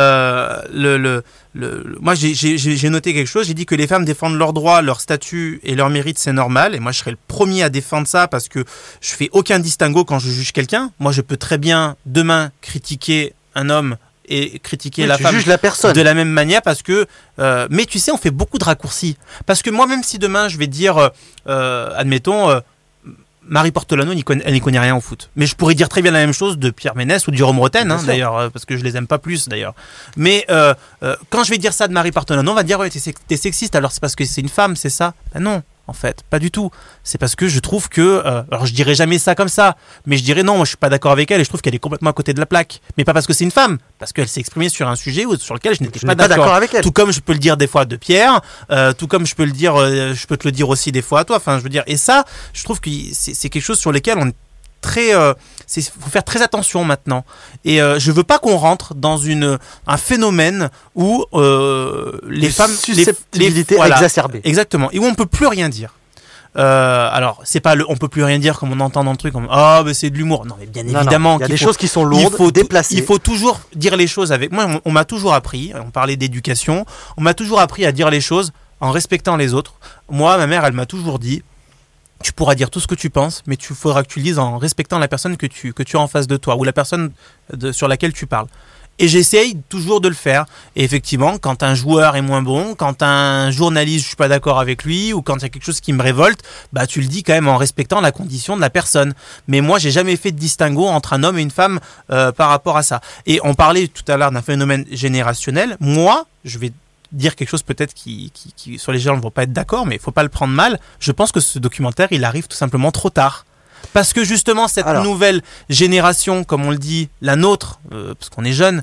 moi, j'ai noté quelque chose. J'ai dit que les femmes défendent leurs droits, leur statut et leur mérite, c'est normal. Et moi, je serais le premier à défendre ça parce que je fais aucun distinguo quand je juge quelqu'un. Moi, je peux très bien demain critiquer un homme et critiquer la femme de la même manière parce que mais tu sais, on fait beaucoup de raccourcis parce que moi, même si demain je vais dire admettons Marie Portolano, elle n'y connaît rien au foot, mais je pourrais dire très bien la même chose de Pierre Ménès ou de Jérôme Rotten, d'ailleurs, parce que je les aime pas plus d'ailleurs. Mais quand je vais dire ça de Marie Portolano, on va dire ouais, t'es sexiste, alors c'est parce que c'est une femme, c'est ça? Ben non, en fait, pas du tout. C'est parce que je trouve que, alors je dirais jamais ça comme ça, mais je dirais non, moi je suis pas d'accord avec elle et je trouve qu'elle est complètement à côté de la plaque. Mais pas parce que c'est une femme, parce qu'elle s'est exprimée sur un sujet sur lequel je n'étais pas d'accord avec elle. Tout comme je peux le dire des fois de Pierre, tout comme je peux te le dire aussi des fois à toi. Enfin, je veux dire, et ça, je trouve que c'est quelque chose sur lequel on est très, faut faire très attention maintenant. Et je veux pas qu'on rentre dans un phénomène où les femmes, susceptibilité exacerbée. Exactement, et où on peut plus rien dire. Alors, c'est pas on peut plus rien dire comme on entend dans le truc, comme mais c'est de l'humour. Non, mais bien évidemment, il y a des choses qui sont lourdes, déplacées. Il faut toujours dire les choses avec. Moi, on m'a toujours appris. On parlait d'éducation. On m'a toujours appris à dire les choses en respectant les autres. Moi, ma mère, elle m'a toujours dit. Tu pourras dire tout ce que tu penses, mais il faudra que tu le dises en respectant la personne que tu as en face de toi ou la personne sur laquelle tu parles. Et j'essaye toujours de le faire. Et effectivement, quand un joueur est moins bon, quand un journaliste, je suis pas d'accord avec lui, ou quand il y a quelque chose qui me révolte, bah tu le dis quand même en respectant la condition de la personne. Mais moi, j'ai jamais fait de distinguo entre un homme et une femme par rapport à ça. Et on parlait tout à l'heure d'un phénomène générationnel. Moi, je vais dire quelque chose peut-être qui sur les gens ne vont pas être d'accord, mais il faut pas le prendre mal. Je pense que ce documentaire, il arrive tout simplement trop tard. Parce que justement, cette nouvelle génération, comme on le dit, la nôtre, parce qu'on est jeune,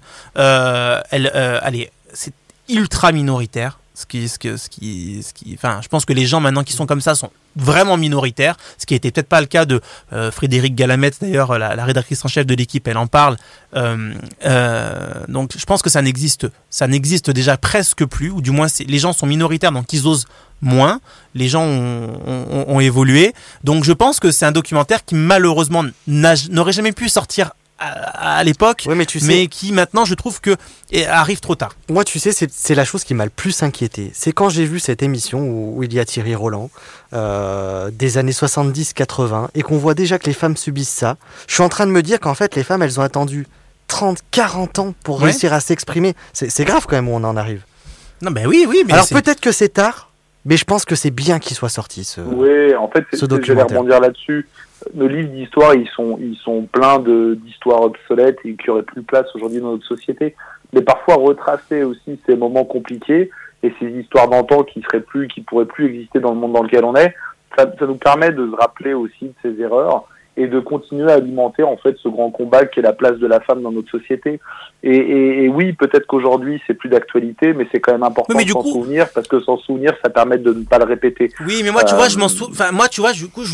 c'est ultra minoritaire. Je pense que les gens maintenant qui sont comme ça sont vraiment minoritaires, ce qui n'était peut-être pas le cas de Frédéric Galamette, d'ailleurs la rédactrice en chef de l'équipe, elle en parle. Donc je pense que ça n'existe déjà presque plus, ou du moins les gens sont minoritaires, donc ils osent moins, les gens ont évolué. Donc je pense que c'est un documentaire qui malheureusement n'aurait jamais pu sortir à l'époque, mais qui maintenant je trouve que arrive trop tard. Moi tu sais, c'est la chose qui m'a le plus inquiété. C'est quand j'ai vu cette émission où il y a Thierry Roland des années 70-80 et qu'on voit déjà que les femmes subissent ça. Je suis en train de me dire qu'en fait les femmes elles ont attendu 30-40 ans pour réussir à s'exprimer. C'est grave quand même où on en arrive. Non ben oui. Mais alors peut-être que c'est tard, mais je pense que c'est bien qu'il soit sorti ce documentaire. Oui, en fait, je vais rebondir là-dessus. Nos livres d'histoire, ils sont pleins d'histoires obsolètes et qui auraient plus de place aujourd'hui dans notre société. Mais parfois retracer aussi ces moments compliqués et ces histoires d'antan qui pourraient plus exister dans le monde dans lequel on est, ça nous permet de se rappeler aussi de ces erreurs et de continuer à alimenter en fait ce grand combat qui est la place de la femme dans notre société. Et oui, peut-être qu'aujourd'hui c'est plus d'actualité, mais c'est quand même important de s'en souvenir, parce que s'en souvenir, ça permet de ne pas le répéter. Oui, mais moi tu vois, moi tu vois, du coup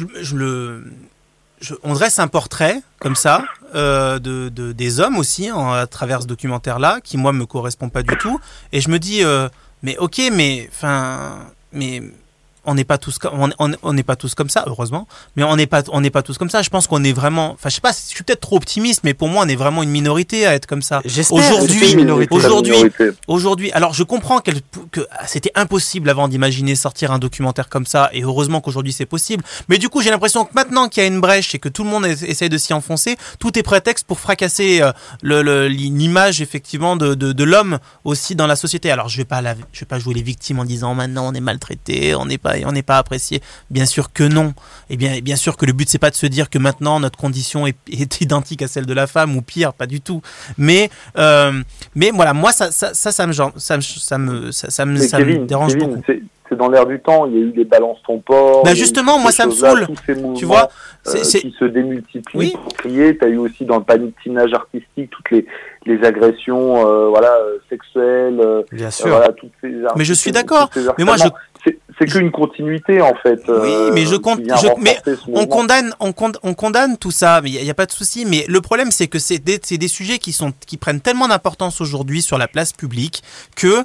on dresse un portrait comme ça des hommes aussi à travers ce documentaire-là, qui moi me correspond pas du tout, et je me dis mais ok, mais on n'est pas tous comme ça, heureusement, mais on n'est pas tous comme ça. Je pense qu'on est vraiment, enfin je sais pas, je suis peut-être trop optimiste, mais pour moi on est vraiment une minorité à être comme ça. J'espère Aujourd'hui, alors je comprends que c'était impossible avant d'imaginer sortir un documentaire comme ça, et heureusement qu'aujourd'hui c'est possible. Mais du coup j'ai l'impression que maintenant qu'il y a une brèche et que tout le monde essaye de s'y enfoncer, tout est prétexte pour fracasser l'image effectivement de l'homme aussi dans la société. Alors je vais pas jouer les victimes en disant maintenant on est maltraité, on n'est pas apprécié. Bien sûr que non. Et bien sûr que le but c'est pas de se dire que maintenant notre condition est identique à celle de la femme ou pire, pas du tout. Mais voilà, moi ça me dérange beaucoup. C'est dans l'air du temps. Il y a eu des balances ton port. Bah justement, moi ça me saoule. Tu vois, qui se démultiplient. Pour crier. T'as eu aussi dans le patinage artistique toutes les agressions, sexuelles. Bien sûr. Toutes ces mais je suis d'accord. Mais moi c'est qu'une continuité en fait. Oui, mais on condamne tout ça, mais il y a pas de souci. Mais le problème, c'est que c'est des sujets qui prennent tellement d'importance aujourd'hui sur la place publique que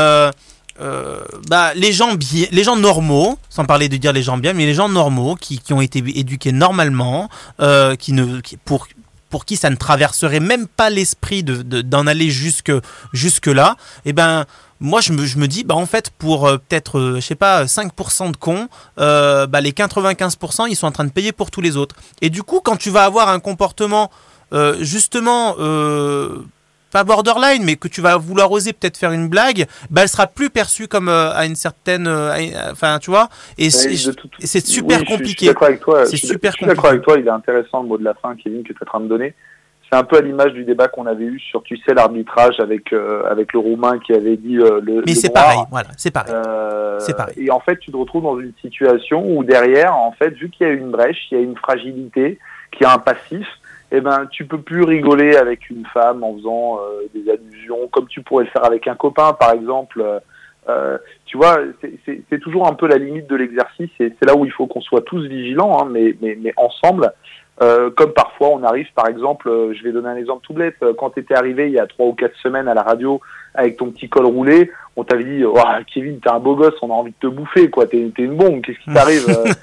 les gens normaux, sans parler de dire les gens bien, mais les gens normaux qui ont été éduqués normalement, pour qui ça ne traverserait même pas l'esprit d'en aller jusque là, et ben moi je me dis en fait pour peut-être je sais pas 5% de cons, les 95% ils sont en train de payer pour tous les autres. Et du coup quand tu vas avoir un comportement justement pas borderline, mais que tu vas vouloir oser peut-être faire une blague, elle sera plus perçue comme à une certaine, enfin tu vois, et c'est super compliqué. Je suis d'accord avec toi. C'est super compliqué. Je suis d'accord avec toi. Il est intéressant le mot de la fin, Kevin, que tu es en train de donner. C'est un peu à l'image du débat qu'on avait eu sur, l'arbitrage avec le Roumain qui avait dit Mais c'est pareil, voilà, c'est pareil. C'est pareil. Et en fait, tu te retrouves dans une situation où derrière, en fait, vu qu'il y a une brèche, il y a une fragilité, qu'il y a un passif. Tu peux plus rigoler avec une femme en faisant des allusions comme tu pourrais le faire avec un copain, par exemple. Tu vois, c'est toujours un peu la limite de l'exercice, et c'est là où il faut qu'on soit tous vigilants, mais ensemble. Comme parfois on arrive, par exemple, je vais donner un exemple tout bête, quand tu étais arrivé il y a 3 ou 4 semaines à la radio avec ton petit col roulé, on t'avait dit Kevin, t'es un beau gosse, on a envie de te bouffer, quoi, t'es une bombe, qu'est-ce qui t'arrive?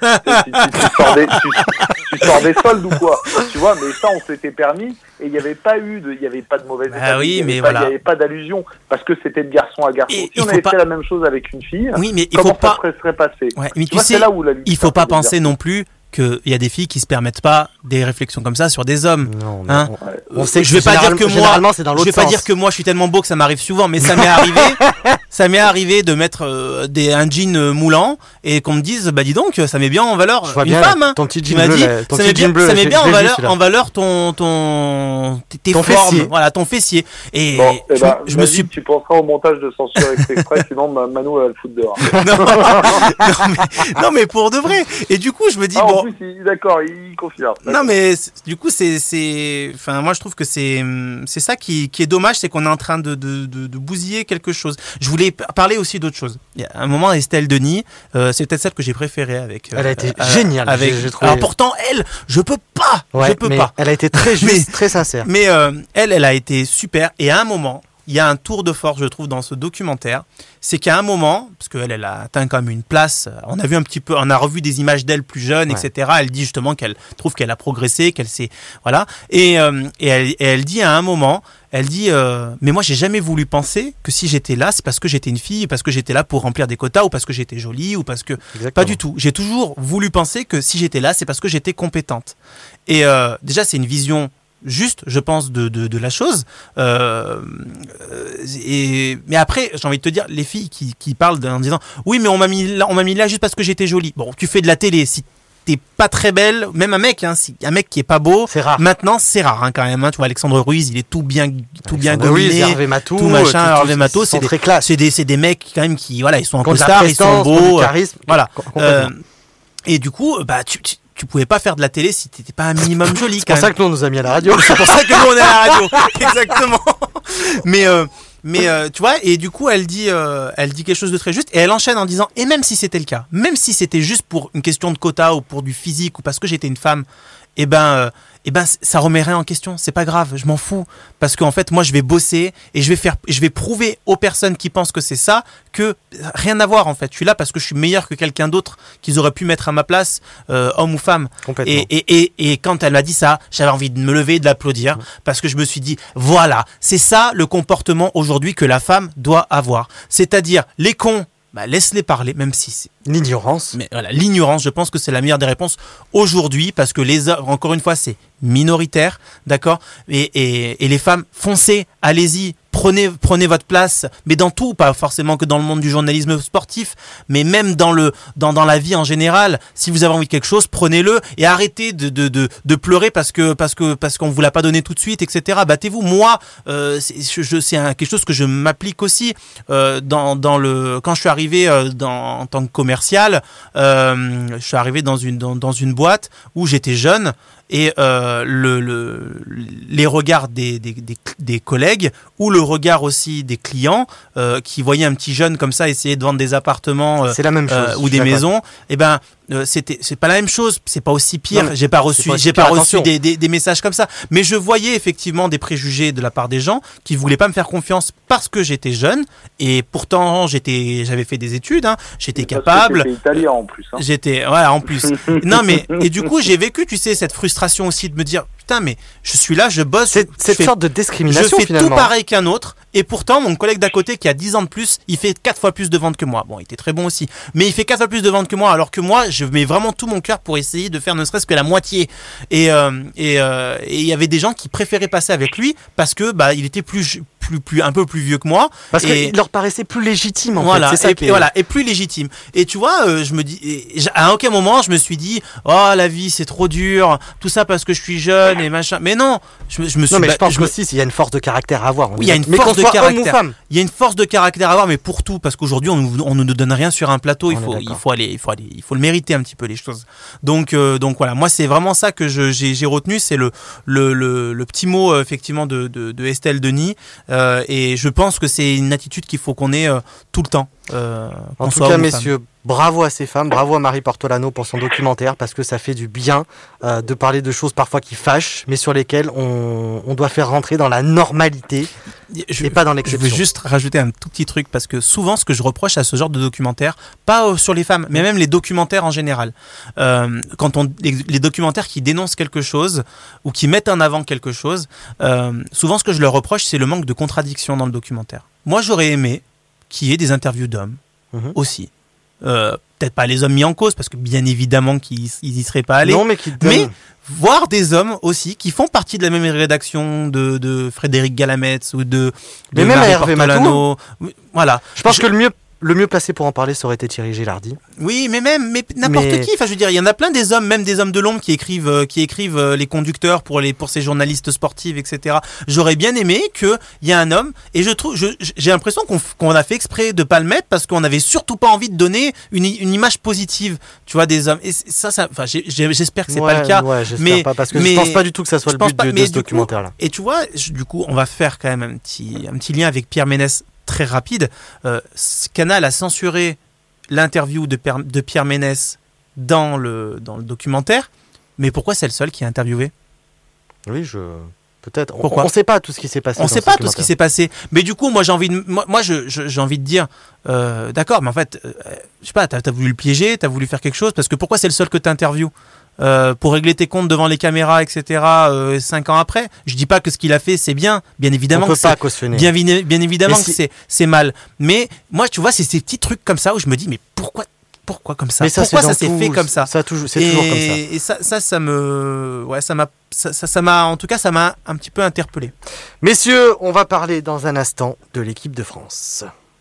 tu sors des soldes ou quoi? Tu vois, mais ça on s'était permis, et il n'y avait pas de mauvaise état, il n'y avait pas d'allusion, parce que c'était de garçon à garçon. Si on avait fait la même chose avec une fille, comment ça serait passé? Mais tu sais, il faut pas penser non plus qu'il y a des filles qui se permettent pas des réflexions comme ça sur des hommes. Non, on sait que je vais pas dire que moi je suis tellement beau que ça m'arrive souvent, mais ça m'est arrivé de mettre un jean moulant et qu'on me dise dis donc ça met bien en valeur une femme. Ton petit jean bleu, ça met bien en valeur tes formes, fessier. Voilà, ton fessier. Et je me suis. Tu penseras au montage de censure exprès, sinon Manu va le foutre dehors. non mais pour de vrai. Et du coup je me dis en plus, d'accord, il confirme. Non mais du coup enfin moi je trouve que c'est ça qui est dommage, c'est qu'on est en train de bousiller quelque chose. Je voulais parler aussi d'autre chose. Il y a un moment, Estelle Denis, c'est peut-être celle que j'ai préférée avec. Elle a été géniale. J'ai trouvé. Alors pourtant je peux pas. Elle a été très juste, très sincère. Mais elle a été super. Et à un moment, il y a un tour de force, je trouve, dans ce documentaire. C'est qu'à un moment, parce qu'elle a atteint quand même une place, on a vu un petit peu, on a revu des images d'elle plus jeune, etc. Elle dit justement qu'elle trouve qu'elle a progressé, qu'elle s'est, voilà. Et elle dit à un moment, mais moi j'ai jamais voulu penser que si j'étais là, c'est parce que j'étais une fille, parce que j'étais là pour remplir des quotas, ou parce que j'étais jolie, ou parce que pas du tout. J'ai toujours voulu penser que si j'étais là, c'est parce que j'étais compétente. Et déjà c'est une vision juste, je pense, de la chose. Mais après, j'ai envie de te dire, les filles qui parlent en disant oui, mais on m'a mis là juste parce que j'étais jolie. Bon, tu fais de la télé, si t'es pas très belle, même un mec, si un mec qui est pas beau, c'est rare. Maintenant c'est rare quand même. Tu vois, Alexandre Ruiz, il est tout bien gominé, Hervé Matou, tout machin. Hervé Matou, c'est très classe. C'est des mecs quand même qui, voilà, ils sont en costard, ils sont beaux, voilà. Et du coup, tu pouvais pas faire de la télé si t'étais pas un minimum jolie. C'est pour ça que nous on nous a mis à la radio. C'est pour ça que nous on est à la radio. Exactement. Mais tu vois, et du coup elle dit quelque chose de très juste, et elle enchaîne en disant, et même si c'était le cas, même si c'était juste pour une question de quota ou pour du physique ou parce que j'étais une femme, ça remet rien en question, c'est pas grave, je m'en fous, parce qu'en fait moi je vais bosser et je vais prouver aux personnes qui pensent que c'est ça que rien à voir en fait. Je suis là parce que je suis meilleur que quelqu'un d'autre qu'ils auraient pu mettre à ma place, homme ou femme. Et quand elle m'a dit ça, j'avais envie de me lever et de l'applaudir parce que je me suis dit voilà, c'est ça le comportement aujourd'hui que la femme doit avoir, c'est-à-dire les cons. Laisse-les parler, même si c'est l'ignorance. Mais voilà, l'ignorance, je pense que c'est la meilleure des réponses aujourd'hui, parce que les hommes, encore une fois, c'est minoritaire, d'accord, et les femmes, foncez, allez-y, prenez votre place, mais dans tout, pas forcément que dans le monde du journalisme sportif, mais même dans la vie en général. Si vous avez envie de quelque chose, prenez-le et arrêtez de pleurer parce qu'on vous l'a pas donné tout de suite, etc. Battez-vous. Moi, c'est quelque chose que je m'applique aussi quand je suis arrivé en tant que commercial. Je suis arrivé dans une boîte où j'étais jeune. Et les regards des collègues ou le regard aussi des clients qui voyaient un petit jeune comme ça essayer de vendre des appartements c'est la même chose, ou des maisons, c'est pas la même chose, c'est pas aussi pire. Non, j'ai pas reçu des messages comme ça, mais je voyais effectivement des préjugés de la part des gens qui voulaient pas me faire confiance parce que j'étais jeune et pourtant j'avais fait des études, j'étais capable. J'étais italien en plus. En plus. Non mais et du coup j'ai vécu, tu sais, cette frustration aussi de me dire putain mais je suis là, je bosse. Cette sorte de discrimination. Je fais finalement tout pareil qu'un autre et pourtant mon collègue d'à côté qui a 10 ans de plus, il fait 4 fois plus de ventes que moi. Bon, il était très bon aussi, mais il fait 4 fois plus de ventes que moi alors que moi je mets vraiment tout mon cœur pour essayer de faire ne serait-ce que la moitié. Et il y avait des gens qui préféraient passer avec lui parce que il était un peu plus vieux que moi. Parce qu'il leur paraissait plus légitime en fait. C'est ça et plus légitime. Et tu vois, je me dis, à aucun moment je me suis dit, oh la vie c'est trop dur, tout ça parce que je suis jeune et machin. Mais non, je me suis. Non mais je pense aussi il y a une force de caractère à avoir. Oui, il y a une force de caractère. Il y a une force de caractère à avoir, mais pour tout, parce qu'aujourd'hui on ne nous donne rien sur un plateau. Il faut le mériter un petit peu les choses. Donc voilà, moi c'est vraiment ça que j'ai retenu, c'est le petit mot effectivement de Estelle Denis. Et je pense que c'est une attitude qu'il faut qu'on ait tout le temps. En tout cas, messieurs, bravo à ces femmes, bravo à Marie Portolano pour son documentaire, parce que ça fait du bien de parler de choses parfois qui fâchent, mais sur lesquelles on doit faire rentrer dans la normalité et pas dans l'exception. Je veux juste rajouter un tout petit truc, parce que souvent ce que je reproche à ce genre de documentaire, pas sur les femmes, mais même les documentaires en général, les documentaires qui dénoncent quelque chose ou qui mettent en avant quelque chose, souvent ce que je leur reproche, c'est le manque de contradiction dans le documentaire. Moi j'aurais aimé qu'il y ait des interviews d'hommes aussi. Peut-être pas les hommes mis en cause, parce que bien évidemment qu'ils y seraient pas allés. Non, mais voir des hommes aussi qui font partie de la même rédaction de Frédéric Galametz ou de même Marie Hervé Portolano. Voilà. Je pense que le mieux placé pour en parler, ça aurait été Thierry Gilardi. Oui, mais n'importe qui. Enfin, je veux dire, il y en a plein des hommes, même des hommes de l'ombre qui écrivent les conducteurs pour ces journalistes sportifs, etc. J'aurais bien aimé qu'il y ait un homme, et j'ai l'impression qu'on a fait exprès de pas le mettre parce qu'on avait surtout pas envie de donner une image positive, tu vois, des hommes. Et ça, enfin, j'espère que c'est pas le cas. Ouais, j'espère pas, parce que je pense pas du tout que ça soit le but de ce documentaire-là. Et tu vois, du coup, on va faire quand même un petit lien avec Pierre Ménès. Très rapide, Canal a censuré l'interview de Pierre Ménès dans le documentaire, mais pourquoi c'est le seul qui a interviewé ? Oui, peut-être. Pourquoi ? On ne sait pas tout ce qui s'est passé. On ne sait pas tout ce qui s'est passé, mais du coup, moi j'ai envie de dire, d'accord, mais en fait, je sais pas, t'as voulu le piéger, t'as voulu faire quelque chose, parce que pourquoi c'est le seul que t'interviews ? Pour régler tes comptes devant les caméras, etc. 5 ans après, je dis pas que ce qu'il a fait c'est bien évidemment. On peut pas cautionner. Bien évidemment que c'est mal. Mais moi, tu vois, c'est ces petits trucs comme ça où je me dis mais pourquoi comme ça ? Pourquoi ça s'est fait comme ça ? C'est toujours comme ça. Et ça m'a en tout cas ça m'a un petit peu interpellé. Messieurs, on va parler dans un instant de l'équipe de France.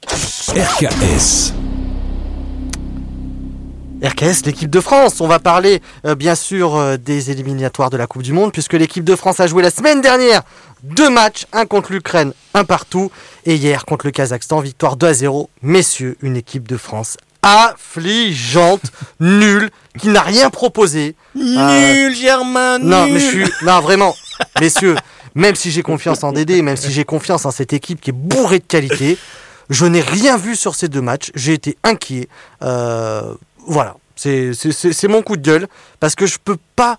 RKS, l'équipe de France. On va parler bien sûr des éliminatoires de la Coupe du Monde, puisque l'équipe de France a joué la semaine dernière 2 matchs, un contre l'Ukraine, un partout, et hier contre le Kazakhstan, victoire 2-0. Messieurs, une équipe de France affligeante, nulle, qui n'a rien proposé. Nul, Germain, nul. Non, vraiment, messieurs, même si j'ai confiance en Dédé, même si j'ai confiance en cette équipe qui est bourrée de qualité, je n'ai rien vu sur ces 2 matchs. J'ai été inquiet. Voilà, c'est mon coup de gueule, parce que je peux pas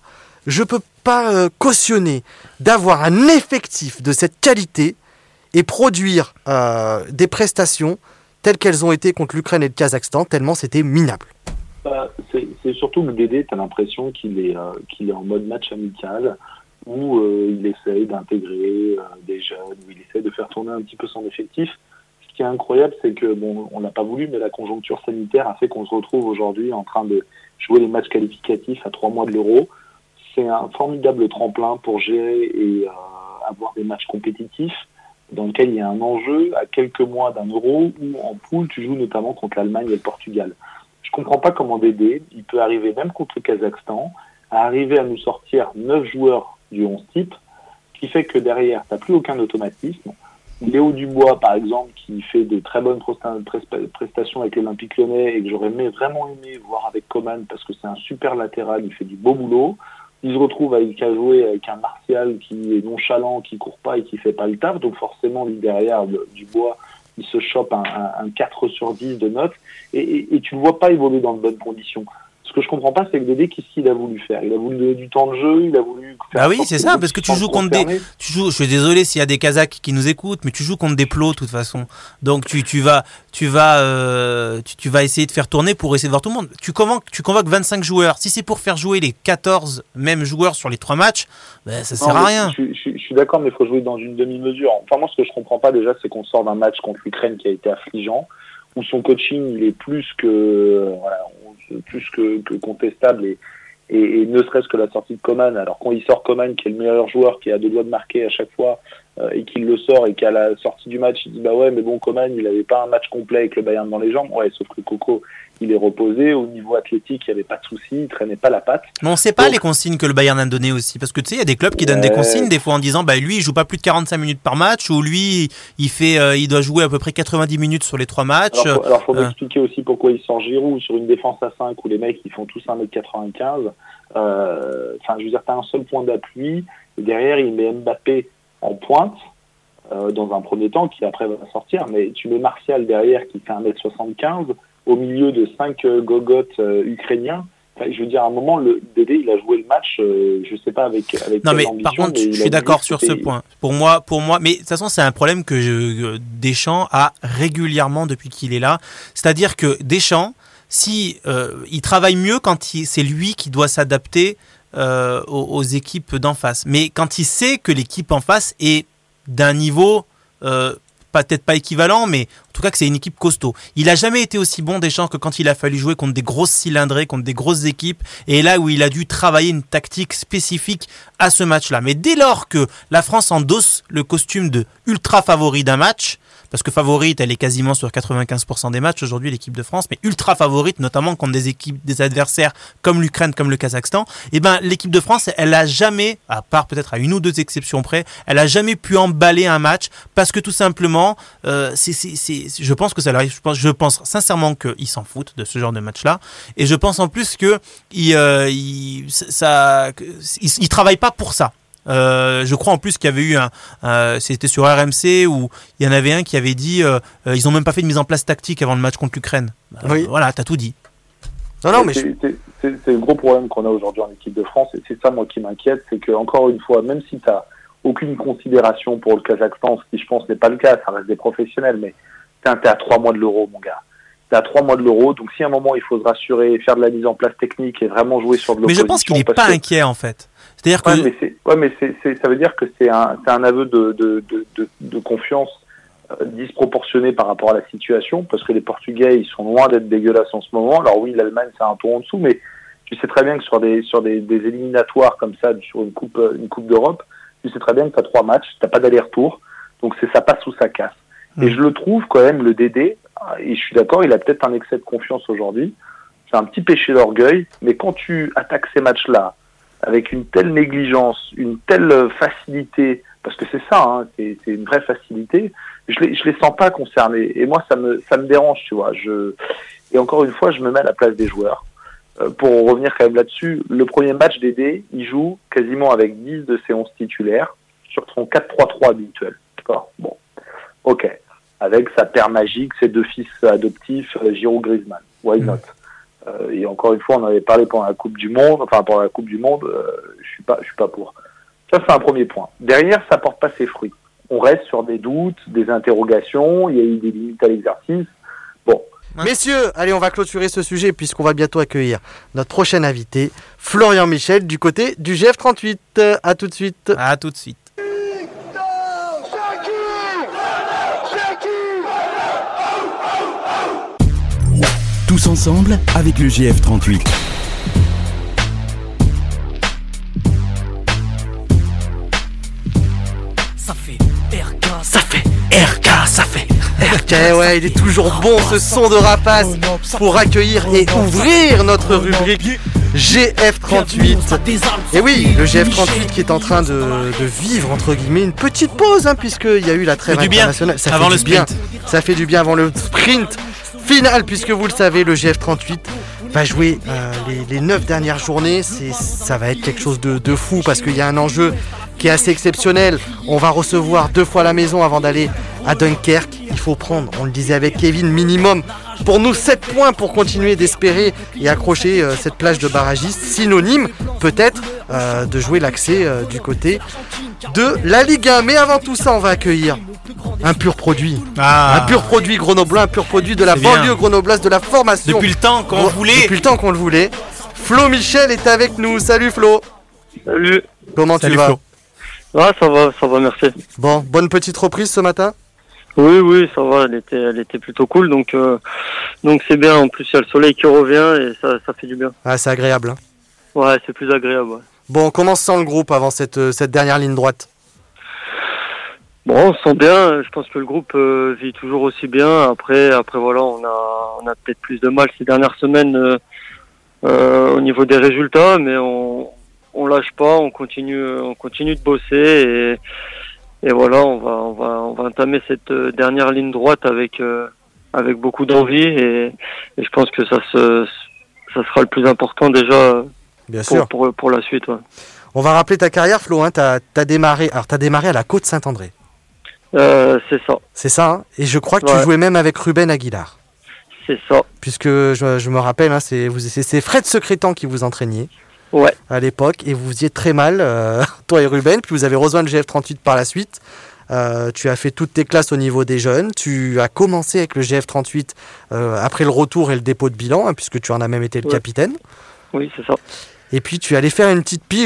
je peux pas cautionner d'avoir un effectif de cette qualité et produire des prestations telles qu'elles ont été contre l'Ukraine et le Kazakhstan, tellement c'était minable. C'est surtout que Dédé, tu as l'impression qu'il est en mode match amical, où il essaye d'intégrer des jeunes, où il essaye de faire tourner un petit peu son effectif. Ce qui est incroyable, c'est que, bon, on l'a pas voulu, mais la conjoncture sanitaire a fait qu'on se retrouve aujourd'hui en train de jouer les matchs qualificatifs à 3 mois de l'Euro. C'est un formidable tremplin pour gérer et avoir des matchs compétitifs dans lequel il y a un enjeu à quelques mois d'un Euro où en poule, tu joues notamment contre l'Allemagne et le Portugal. Je comprends pas comment Dédé, il peut arriver même contre le Kazakhstan, à arriver à nous sortir 9 joueurs du 11 type, ce qui fait que derrière, tu n'as plus aucun automatisme. Léo Dubois, par exemple, qui fait de très bonnes prestations avec l'Olympique Lyonnais et que j'aurais vraiment aimé voir avec Coman parce que c'est un super latéral, il fait du beau boulot. Il se retrouve à jouer avec un Martial qui est nonchalant, qui court pas et qui fait pas le taf. Donc forcément, lui derrière, Dubois, il se chope un 4 sur 10 de notes et tu le vois pas évoluer dans de bonnes conditions. Ce que je comprends pas, c'est que Dédé, qu'est-ce qu'il a voulu faire? Il a voulu donner du temps de jeu, il a voulu faire... Ah oui, c'est ça, parce que tu joues contre je suis désolé s'il y a des Kazakhs qui nous écoutent, mais tu joues contre des plots de toute façon. Donc tu vas essayer de faire tourner pour essayer de voir tout le monde. Tu convoques 25 joueurs. Si c'est pour faire jouer les 14 mêmes joueurs sur les 3 matchs, ben, ça sert à rien. Je suis d'accord, mais il faut jouer dans une demi-mesure. Enfin, moi, ce que je comprends pas déjà, c'est qu'on sort d'un match contre l'Ukraine qui a été affligeant, où son coaching, il est plus que contestable et ne serait-ce que la sortie de Coman. Alors quand il sort Coman, qui est le meilleur joueur, qui a 2 doigts de marquer à chaque fois, et qu'il le sort et qu'à la sortie du match, il dit bah ouais, mais bon, Coman, il avait pas un match complet avec le Bayern dans les jambes. Ouais, sauf que Coco, il est reposé. Au niveau athlétique, il n'y avait pas de souci, il traînait pas la patte. Mais on sait pas les consignes que le Bayern a données aussi, parce que tu sais, il y a des clubs qui donnent des consignes des fois en disant bah lui, il joue pas plus de 45 minutes par match, ou lui, il doit jouer à peu près 90 minutes sur les 3 matchs. Alors faut m'expliquer aussi pourquoi il sort Giroud sur une défense à 5 où les mecs ils font tous 1m95. Enfin, je veux dire, t'as un seul point d'appui et derrière il met Mbappé en pointe dans un premier temps qui après va sortir, mais tu mets Martial derrière qui fait 1m75 au milieu de 5 gogottes ukrainiens. Enfin, je veux dire, à un moment, le Dédé, il a joué le match, je sais pas avec non, mais par contre, je suis d'accord sur ce point. Pour moi, mais de toute façon, c'est un problème que Deschamps a régulièrement depuis qu'il est là. C'est-à-dire que Deschamps, il travaille mieux quand c'est lui qui doit s'adapter aux équipes d'en face. Mais quand il sait que l'équipe en face est d'un niveau peut-être pas équivalent, mais en tout cas que c'est une équipe costaud. Il a jamais été aussi bon Deschamps que quand il a fallu jouer contre des grosses cylindrées, contre des grosses équipes, et là où il a dû travailler une tactique spécifique à ce match-là. Mais dès lors que la France endosse le costume de ultra favori d'un match, parce que favorite, elle est quasiment sur 95% des matchs aujourd'hui, l'équipe de France, mais ultra favorite, notamment contre des adversaires comme l'Ukraine, comme le Kazakhstan, et ben l'équipe de France, elle a jamais, à part peut-être à 1 ou 2 exceptions près, elle a jamais pu emballer un match, parce que tout simplement, je pense que ça leur arrive, je pense sincèrement qu'ils s'en foutent de ce genre de match-là, et je pense en plus que ils travaillent pas pour ça. Je crois en plus qu'il y avait eu c'était sur RMC où il y en avait un qui avait dit ils ont même pas fait de mise en place tactique avant le match contre l'Ukraine. Oui. Voilà, t'as tout dit. Non, mais c'est le gros problème qu'on a aujourd'hui en équipe de France et c'est ça moi qui m'inquiète, c'est que encore une fois, même si t'as aucune considération pour le Kazakhstan, ce qui je pense n'est pas le cas, ça reste des professionnels, mais t'es à 3 mois de l'Euro, mon gars. T'es à 3 mois de l'Euro, donc si à un moment il faut se rassurer, faire de la mise en place technique et vraiment jouer sur de l'opposition. Mais je pense qu'il n'est pas inquiet en fait. C'est-à-dire que ça veut dire que c'est un aveu de confiance disproportionné par rapport à la situation, parce que les Portugais ils sont loin d'être dégueulasses en ce moment. Alors oui, l'Allemagne c'est un peu en dessous, mais tu sais très bien que sur des éliminatoires comme ça, sur une coupe d'Europe, tu sais très bien que t'as 3 matchs, t'as pas d'aller-retour, donc ça passe ou ça casse. Et je le trouve quand même le Dédé, et je suis d'accord, il a peut-être un excès de confiance aujourd'hui, c'est un petit péché d'orgueil, mais quand tu attaques ces matchs-là avec une telle négligence, une telle facilité, parce que c'est ça, hein, c'est une vraie facilité, je les sens pas concernés. Et moi, ça me dérange, tu vois. Et encore une fois, je me mets à la place des joueurs. Pour revenir quand même là-dessus, le premier match Dédé, il joue quasiment avec 10 de ses 11 titulaires sur son 4-3-3 habituel. D'accord ? Bon, ok. Avec sa paire magique, ses 2 fils adoptifs, Giroud, Griezmann. Why not ? Et encore une fois, on en avait parlé pendant la Coupe du Monde. Je suis pas pour. Ça, c'est un premier point. Derrière, ça porte pas ses fruits. On reste sur des doutes, des interrogations. Il y a eu des limites à l'exercice. Bon. Messieurs, allez, on va clôturer ce sujet puisqu'on va bientôt accueillir notre prochain invité, Florian Michel, du côté du GF38. À tout de suite. À tout de suite. Tous ensemble avec le GF38. Ça fait RK, ouais, il est toujours bon ce son de Rapace pour accueillir et ouvrir notre rubrique GF38. Et oui, le GF38 qui est en train de vivre entre guillemets une petite pause, puisqu'il y a eu la trêve internationale. Ça avant fait le du bien. sprint. Ça fait du bien avant le sprint final, puisque vous le savez, le GF38 va jouer les 9 dernières journées. Ça va être quelque chose de fou parce qu'il y a un enjeu qui est assez exceptionnel. On va recevoir 2 fois la maison avant d'aller à Dunkerque. Il faut prendre, on le disait avec Kevin, minimum pour nous 7 points pour continuer d'espérer et accrocher cette plage de barragiste, synonyme peut-être de jouer l'accès du côté de la Ligue 1. Mais avant tout ça, on va accueillir un pur produit. Un pur produit grenoblois, un pur produit de la banlieue grenobloise, de la formation. Depuis le temps qu'on voulait. Depuis le temps qu'on le voulait. Flo Michel est avec nous. Salut Flo. Salut. Comment tu vas? Flo. Ah, ça va, merci. Bon, bonne petite reprise ce matin? Oui, ça va, elle était plutôt cool, donc c'est bien. En plus, il y a le soleil qui revient et ça fait du bien. Ah, c'est agréable. Ouais, c'est plus agréable. Ouais. Bon, on commence sans le groupe avant cette dernière ligne droite. Bon, on sent bien. Je pense que le groupe vit toujours aussi bien. Après, voilà, on a peut-être plus de mal ces dernières semaines au niveau des résultats, mais on lâche pas, on continue de bosser et voilà, on va entamer cette dernière ligne droite avec beaucoup d'envie et je pense que ça sera le plus important déjà. Bien sûr. Pour la suite. Ouais. On va rappeler ta carrière, Flo. T'as démarré à la Côte-Saint-André. C'est ça. C'est ça. Et je crois que tu jouais même avec Ruben Aguilar. C'est ça. Puisque je me rappelle, c'est Fred Secrétan qui vous entraîniez. Ouais. À l'époque, et vous faisiez très mal, toi et Ruben, puis vous avez rejoint le GF38 par la suite. Tu as fait toutes tes classes au niveau des jeunes. Tu as commencé avec le GF38 après le retour et le dépôt de bilan, puisque tu en as même été le capitaine. Oui, c'est ça. Et puis tu allais faire une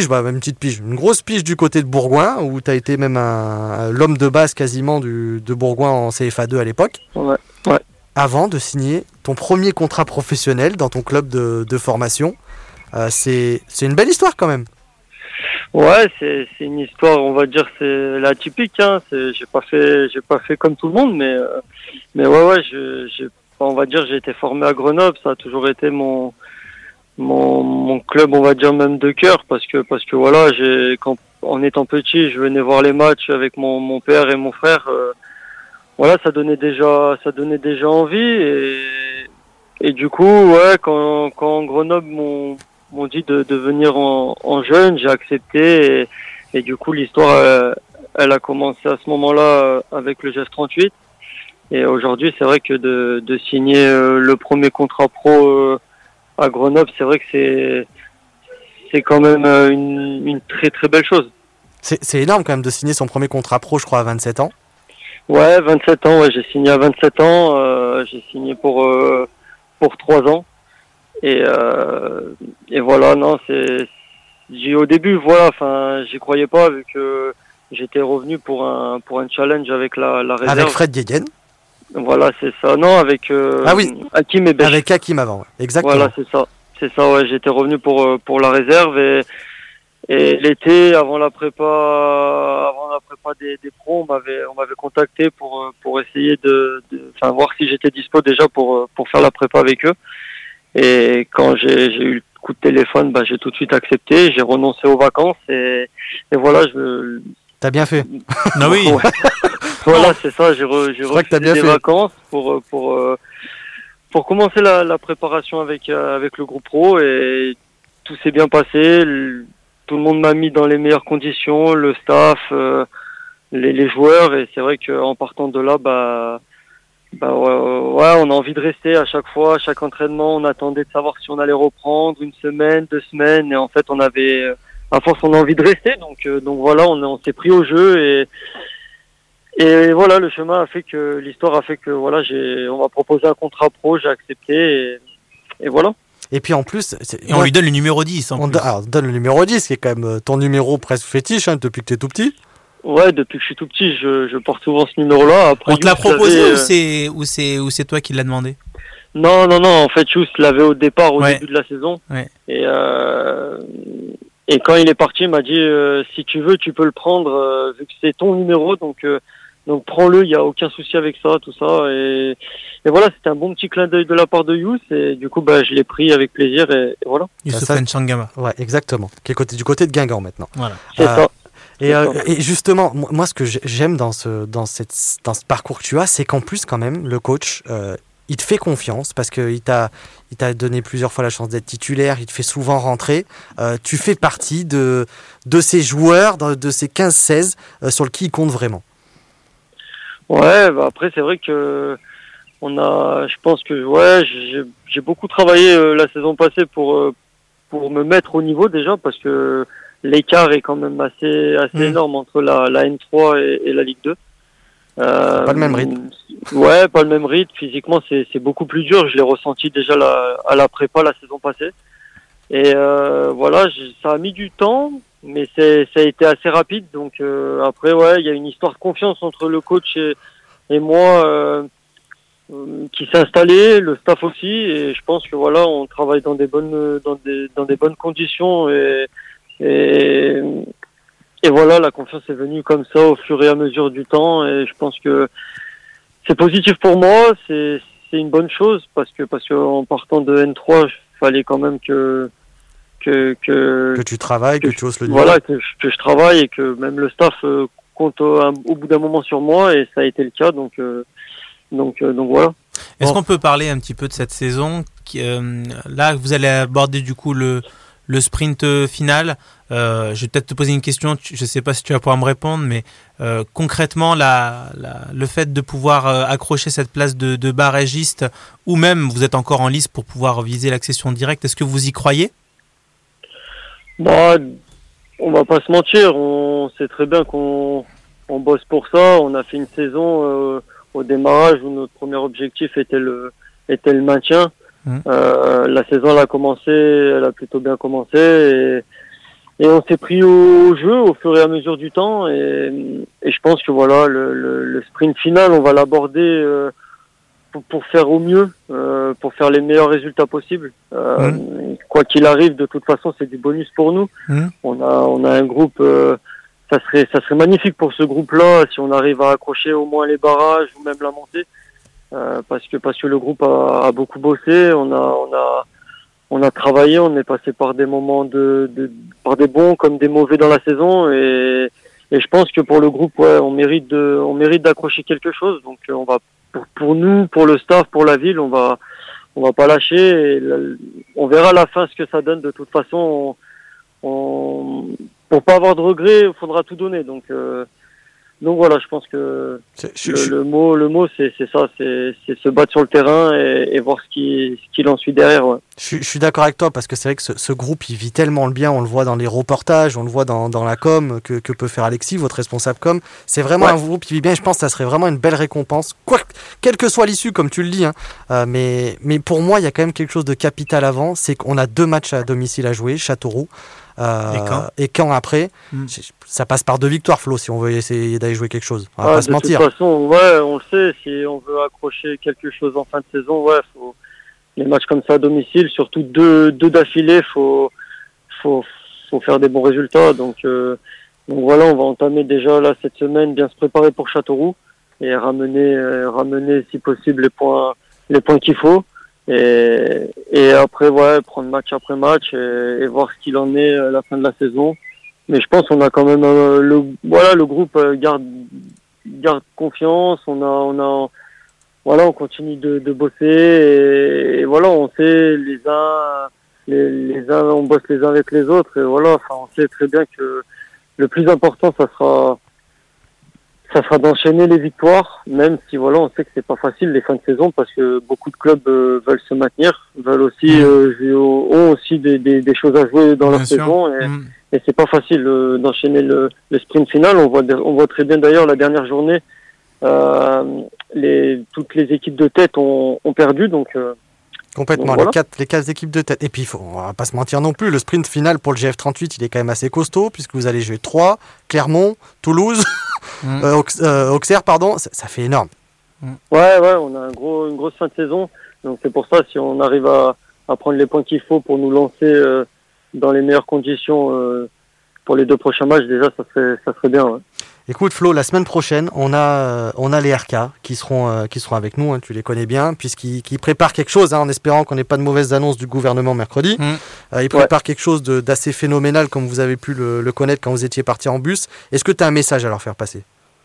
grosse pige du côté de Bourgoin, où tu as été même l'homme de base quasiment de Bourgoin en CFA2 à l'époque. Ouais. Avant de signer ton premier contrat professionnel dans ton club de formation. C'est une belle histoire quand même. Ouais, c'est une histoire, on va dire, c'est l'atypique. J'ai pas fait comme tout le monde, mais ouais, on va dire, j'ai été formé à Grenoble. Ça a toujours été mon club, on va dire même de cœur, parce que voilà, en étant petit, je venais voir les matchs avec mon père et mon frère. Voilà, ça donnait déjà envie et du coup, ouais, quand Grenoble m'ont dit de venir en jeune, j'ai accepté et du coup l'histoire elle a commencé à ce moment-là avec le GF38 et aujourd'hui c'est vrai que de signer le premier contrat pro à Grenoble, c'est vrai que c'est quand même une très très belle chose. C'est énorme quand même de signer son premier contrat pro, je crois à 27 ans. Ouais, 27 ans, ouais, j'ai signé à 27 ans, j'ai signé pour 3 ans. Et voilà, non, au début, voilà, enfin, j'y croyais pas vu que j'étais revenu pour un challenge avec la réserve. Avec Fred Guéguen. Voilà, c'est ça. Non, avec Hakim et Bech. Avec Hakim avant, ouais. Exactement. Voilà, c'est ça, ouais, j'étais revenu pour la réserve et l'été, avant la prépa des pros, on m'avait contacté pour essayer de voir si j'étais dispo déjà pour faire la prépa avec eux. Et quand j'ai eu le coup de téléphone, j'ai tout de suite accepté, j'ai renoncé aux vacances et voilà, T'as bien fait. Ah oui. Ouais. Voilà, c'est ça, j'ai refusé des vacances pour commencer la préparation avec le groupe pro et tout s'est bien passé. Tout le monde m'a mis dans les meilleures conditions, le staff, les joueurs, et c'est vrai qu'en partant de là, Ouais, on a envie de rester à chaque fois, à chaque entraînement. On attendait de savoir si on allait reprendre 1 semaine, 2 semaines, et en fait, à force, on a envie de rester. Donc voilà, on s'est pris au jeu et voilà, le chemin a fait que l'histoire a fait que voilà, on m'a proposé un contrat pro, j'ai accepté et voilà. Et puis en plus... on lui donne le numéro 10 en plus. Alors, donne le numéro 10, qui est quand même ton numéro presque fétiche depuis que tu es tout petit. Ouais, depuis que je suis tout petit, je porte souvent ce numéro-là. Après, on te l'a proposé ou c'est toi qui l'as demandé? Non, en fait, Youss l'avait au départ, au début de la saison. Ouais. Et quand il est parti, il m'a dit si tu veux, tu peux le prendre, vu que c'est ton numéro, donc prends-le, il n'y a aucun souci avec ça, tout ça. Et voilà, c'était un bon petit clin d'œil de la part de Youss, et du coup, je l'ai pris avec plaisir, et voilà. Youssouf N'Changama. Ouais, exactement. Qui est du côté de Guingamp maintenant. Voilà. C'est ça. Et justement, moi, ce que j'aime dans ce parcours que tu as, c'est qu'en plus, quand même, le coach, il te fait confiance parce qu'il t'a donné plusieurs fois la chance d'être titulaire, il te fait souvent rentrer. Tu fais partie de ces joueurs, de ces 15-16 sur qui il compte vraiment. Ouais, après, c'est vrai que je pense que j'ai beaucoup travaillé la saison passée pour me mettre au niveau déjà, parce que l'écart est quand même assez énorme entre la N3 et la Ligue 2. Pas le même rythme. Ouais, pas le même rythme. Physiquement, c'est beaucoup plus dur. Je l'ai ressenti déjà à la prépa la saison passée. Et voilà, ça a mis du temps, mais ça a été assez rapide. Donc après, il y a une histoire de confiance entre le coach et moi qui s'est installée, le staff aussi. Et je pense que voilà, on travaille dans des bonnes conditions et voilà, la confiance est venue comme ça au fur et à mesure du temps, et je pense que c'est positif pour moi, c'est une bonne chose, parce que en partant de N3, il fallait quand même que tu travailles, que tu oses le dire. Voilà, que je travaille, et que même le staff compte au bout d'un moment sur moi, et ça a été le cas, donc voilà. Est-ce qu'on peut parler un petit peu de cette saison là, vous allez aborder du coup le sprint final. Je vais peut-être te poser une question, je ne sais pas si tu vas pouvoir me répondre, mais concrètement, le fait de pouvoir accrocher cette place de barragiste, ou même vous êtes encore en lice pour pouvoir viser l'accession directe, est-ce que vous y croyez? On va pas se mentir, on sait très bien qu'on bosse pour ça. On a fait une saison au démarrage où notre premier objectif était le maintien. La saison elle a plutôt bien commencé, et on s'est pris au jeu au fur et à mesure du temps, et je pense que voilà, le sprint final, on va l'aborder pour faire au mieux, pour faire les meilleurs résultats possibles. Quoi qu'il arrive, de toute façon, c'est du bonus pour nous. On a un groupe, ça serait magnifique pour ce groupe-là si on arrive à accrocher au moins les barrages ou même la montée. Parce que le groupe a beaucoup bossé, on a travaillé, on est passé par des moments par des bons comme des mauvais dans la saison, et je pense que pour le groupe, on mérite d'accrocher quelque chose. Donc on va pour nous, pour le staff, pour la ville, on va pas lâcher, et on verra à la fin ce que ça donne. De toute façon, pour pas avoir de regrets, il faudra tout donner. Donc voilà, je pense que le mot c'est ça, c'est se battre sur le terrain et voir ce qu'il en suit derrière. Ouais. Je suis d'accord avec toi, parce que c'est vrai que ce groupe, il vit tellement le bien, on le voit dans les reportages, on le voit dans la com que peut faire Alexis, votre responsable com. C'est vraiment un groupe qui vit bien, je pense que ça serait vraiment une belle récompense, quelle que soit l'issue, comme tu le dis. Mais pour moi, il y a quand même quelque chose de capital avant, c'est qu'on a 2 matchs à domicile à jouer, Châteauroux. Et quand après, ça passe par 2 victoires, Flo, si on veut essayer d'aller jouer quelque chose. On va pas se mentir. De toute façon, on le sait, si on veut accrocher quelque chose en fin de saison, faut les matchs comme ça à domicile, surtout deux d'affilée, faut faire des bons résultats. Donc voilà, on va entamer déjà là cette semaine, bien se préparer pour Châteauroux et ramener si possible les points qu'il faut. Et après, prendre match après match et voir ce qu'il en est à la fin de la saison. Mais je pense qu'on a quand même le groupe garde confiance. On continue de bosser, et voilà, on sait les uns on bosse les uns avec les autres, et voilà, on sait très bien que le plus important ça ça sera d'enchaîner les victoires, même si voilà, on sait que c'est pas facile les fins de saison parce que beaucoup de clubs veulent se maintenir, veulent aussi ont aussi des choses à jouer dans leur saison et c'est pas facile d'enchaîner le sprint final. On voit très bien d'ailleurs la dernière journée, toutes les équipes de tête ont perdu donc. Complètement, donc voilà. les quatre équipes de tête. Et puis, on va pas se mentir non plus, le sprint final pour le GF38, il est quand même assez costaud, puisque vous allez jouer Troyes, Clermont, Toulouse, Auxerre, pardon, ça fait énorme. Ouais, on a une grosse fin de saison, donc c'est pour ça, si on arrive à prendre les points qu'il faut pour nous lancer dans les meilleures conditions pour les 2 prochains matchs, déjà, ça serait bien. Ouais. Écoute Flo, la semaine prochaine, on a les RK qui seront avec nous, hein, tu les connais bien, puisqu'ils préparent quelque chose, hein, en espérant qu'on n'ait pas de mauvaises annonces du gouvernement mercredi. Ils préparent quelque chose d'assez phénoménal, comme vous avez pu le connaître quand vous étiez parti en bus. Est-ce que tu as un message à leur faire passer ?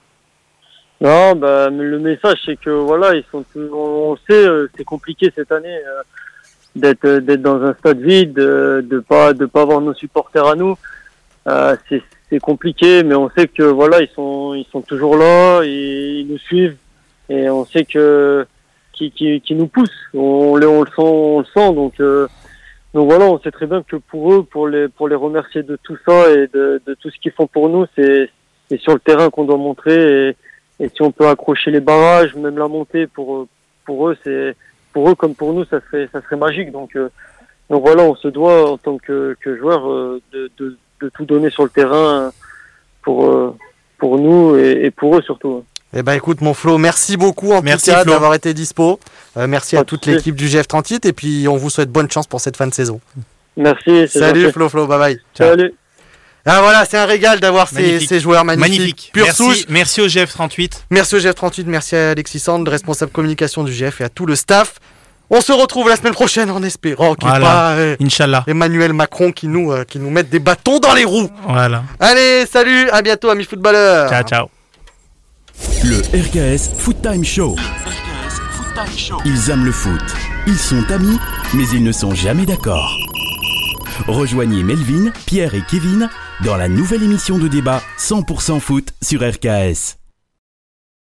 Non, le message c'est que voilà, on sait, c'est compliqué cette année d'être dans un stade vide, de pas avoir nos supporters à nous. C'est compliqué, mais on sait que voilà, ils sont toujours là, ils nous suivent et on sait qu'ils nous poussent. On le sent. Donc voilà, on sait très bien que pour eux, pour les remercier de tout ça et de tout ce qu'ils font pour nous, c'est sur le terrain qu'on doit montrer et si on peut accrocher les barrages, même la montée pour eux, pour eux comme pour nous, ça serait magique. Donc voilà, on se doit en tant que joueur de tout donner sur le terrain pour nous et pour eux surtout. Eh ben écoute mon Flo, merci beaucoup en tout cas Flo d'avoir été dispo. Merci à toute l'équipe du GF38 et puis on vous souhaite bonne chance pour cette fin de saison. Merci. Salut Flo, bye bye. Ciao. Salut. Ah voilà, c'est un régal d'avoir ces joueurs magnifiques. Pure souche. Merci au GF38. Merci au GF38, merci à Alexis Sand, responsable communication du GF et à tout le staff. On se retrouve la semaine prochaine en espérant qu'il n'y ait pas Inch'Allah. Emmanuel Macron qui nous mette des bâtons dans les roues. Voilà. Allez, salut, à bientôt amis footballeurs. Ciao. Le RKS Foot Time Show. Ils aiment le foot. Ils sont amis, mais ils ne sont jamais d'accord. Rejoignez Melvin, Pierre et Kevin dans la nouvelle émission de débat 100% foot sur RKS.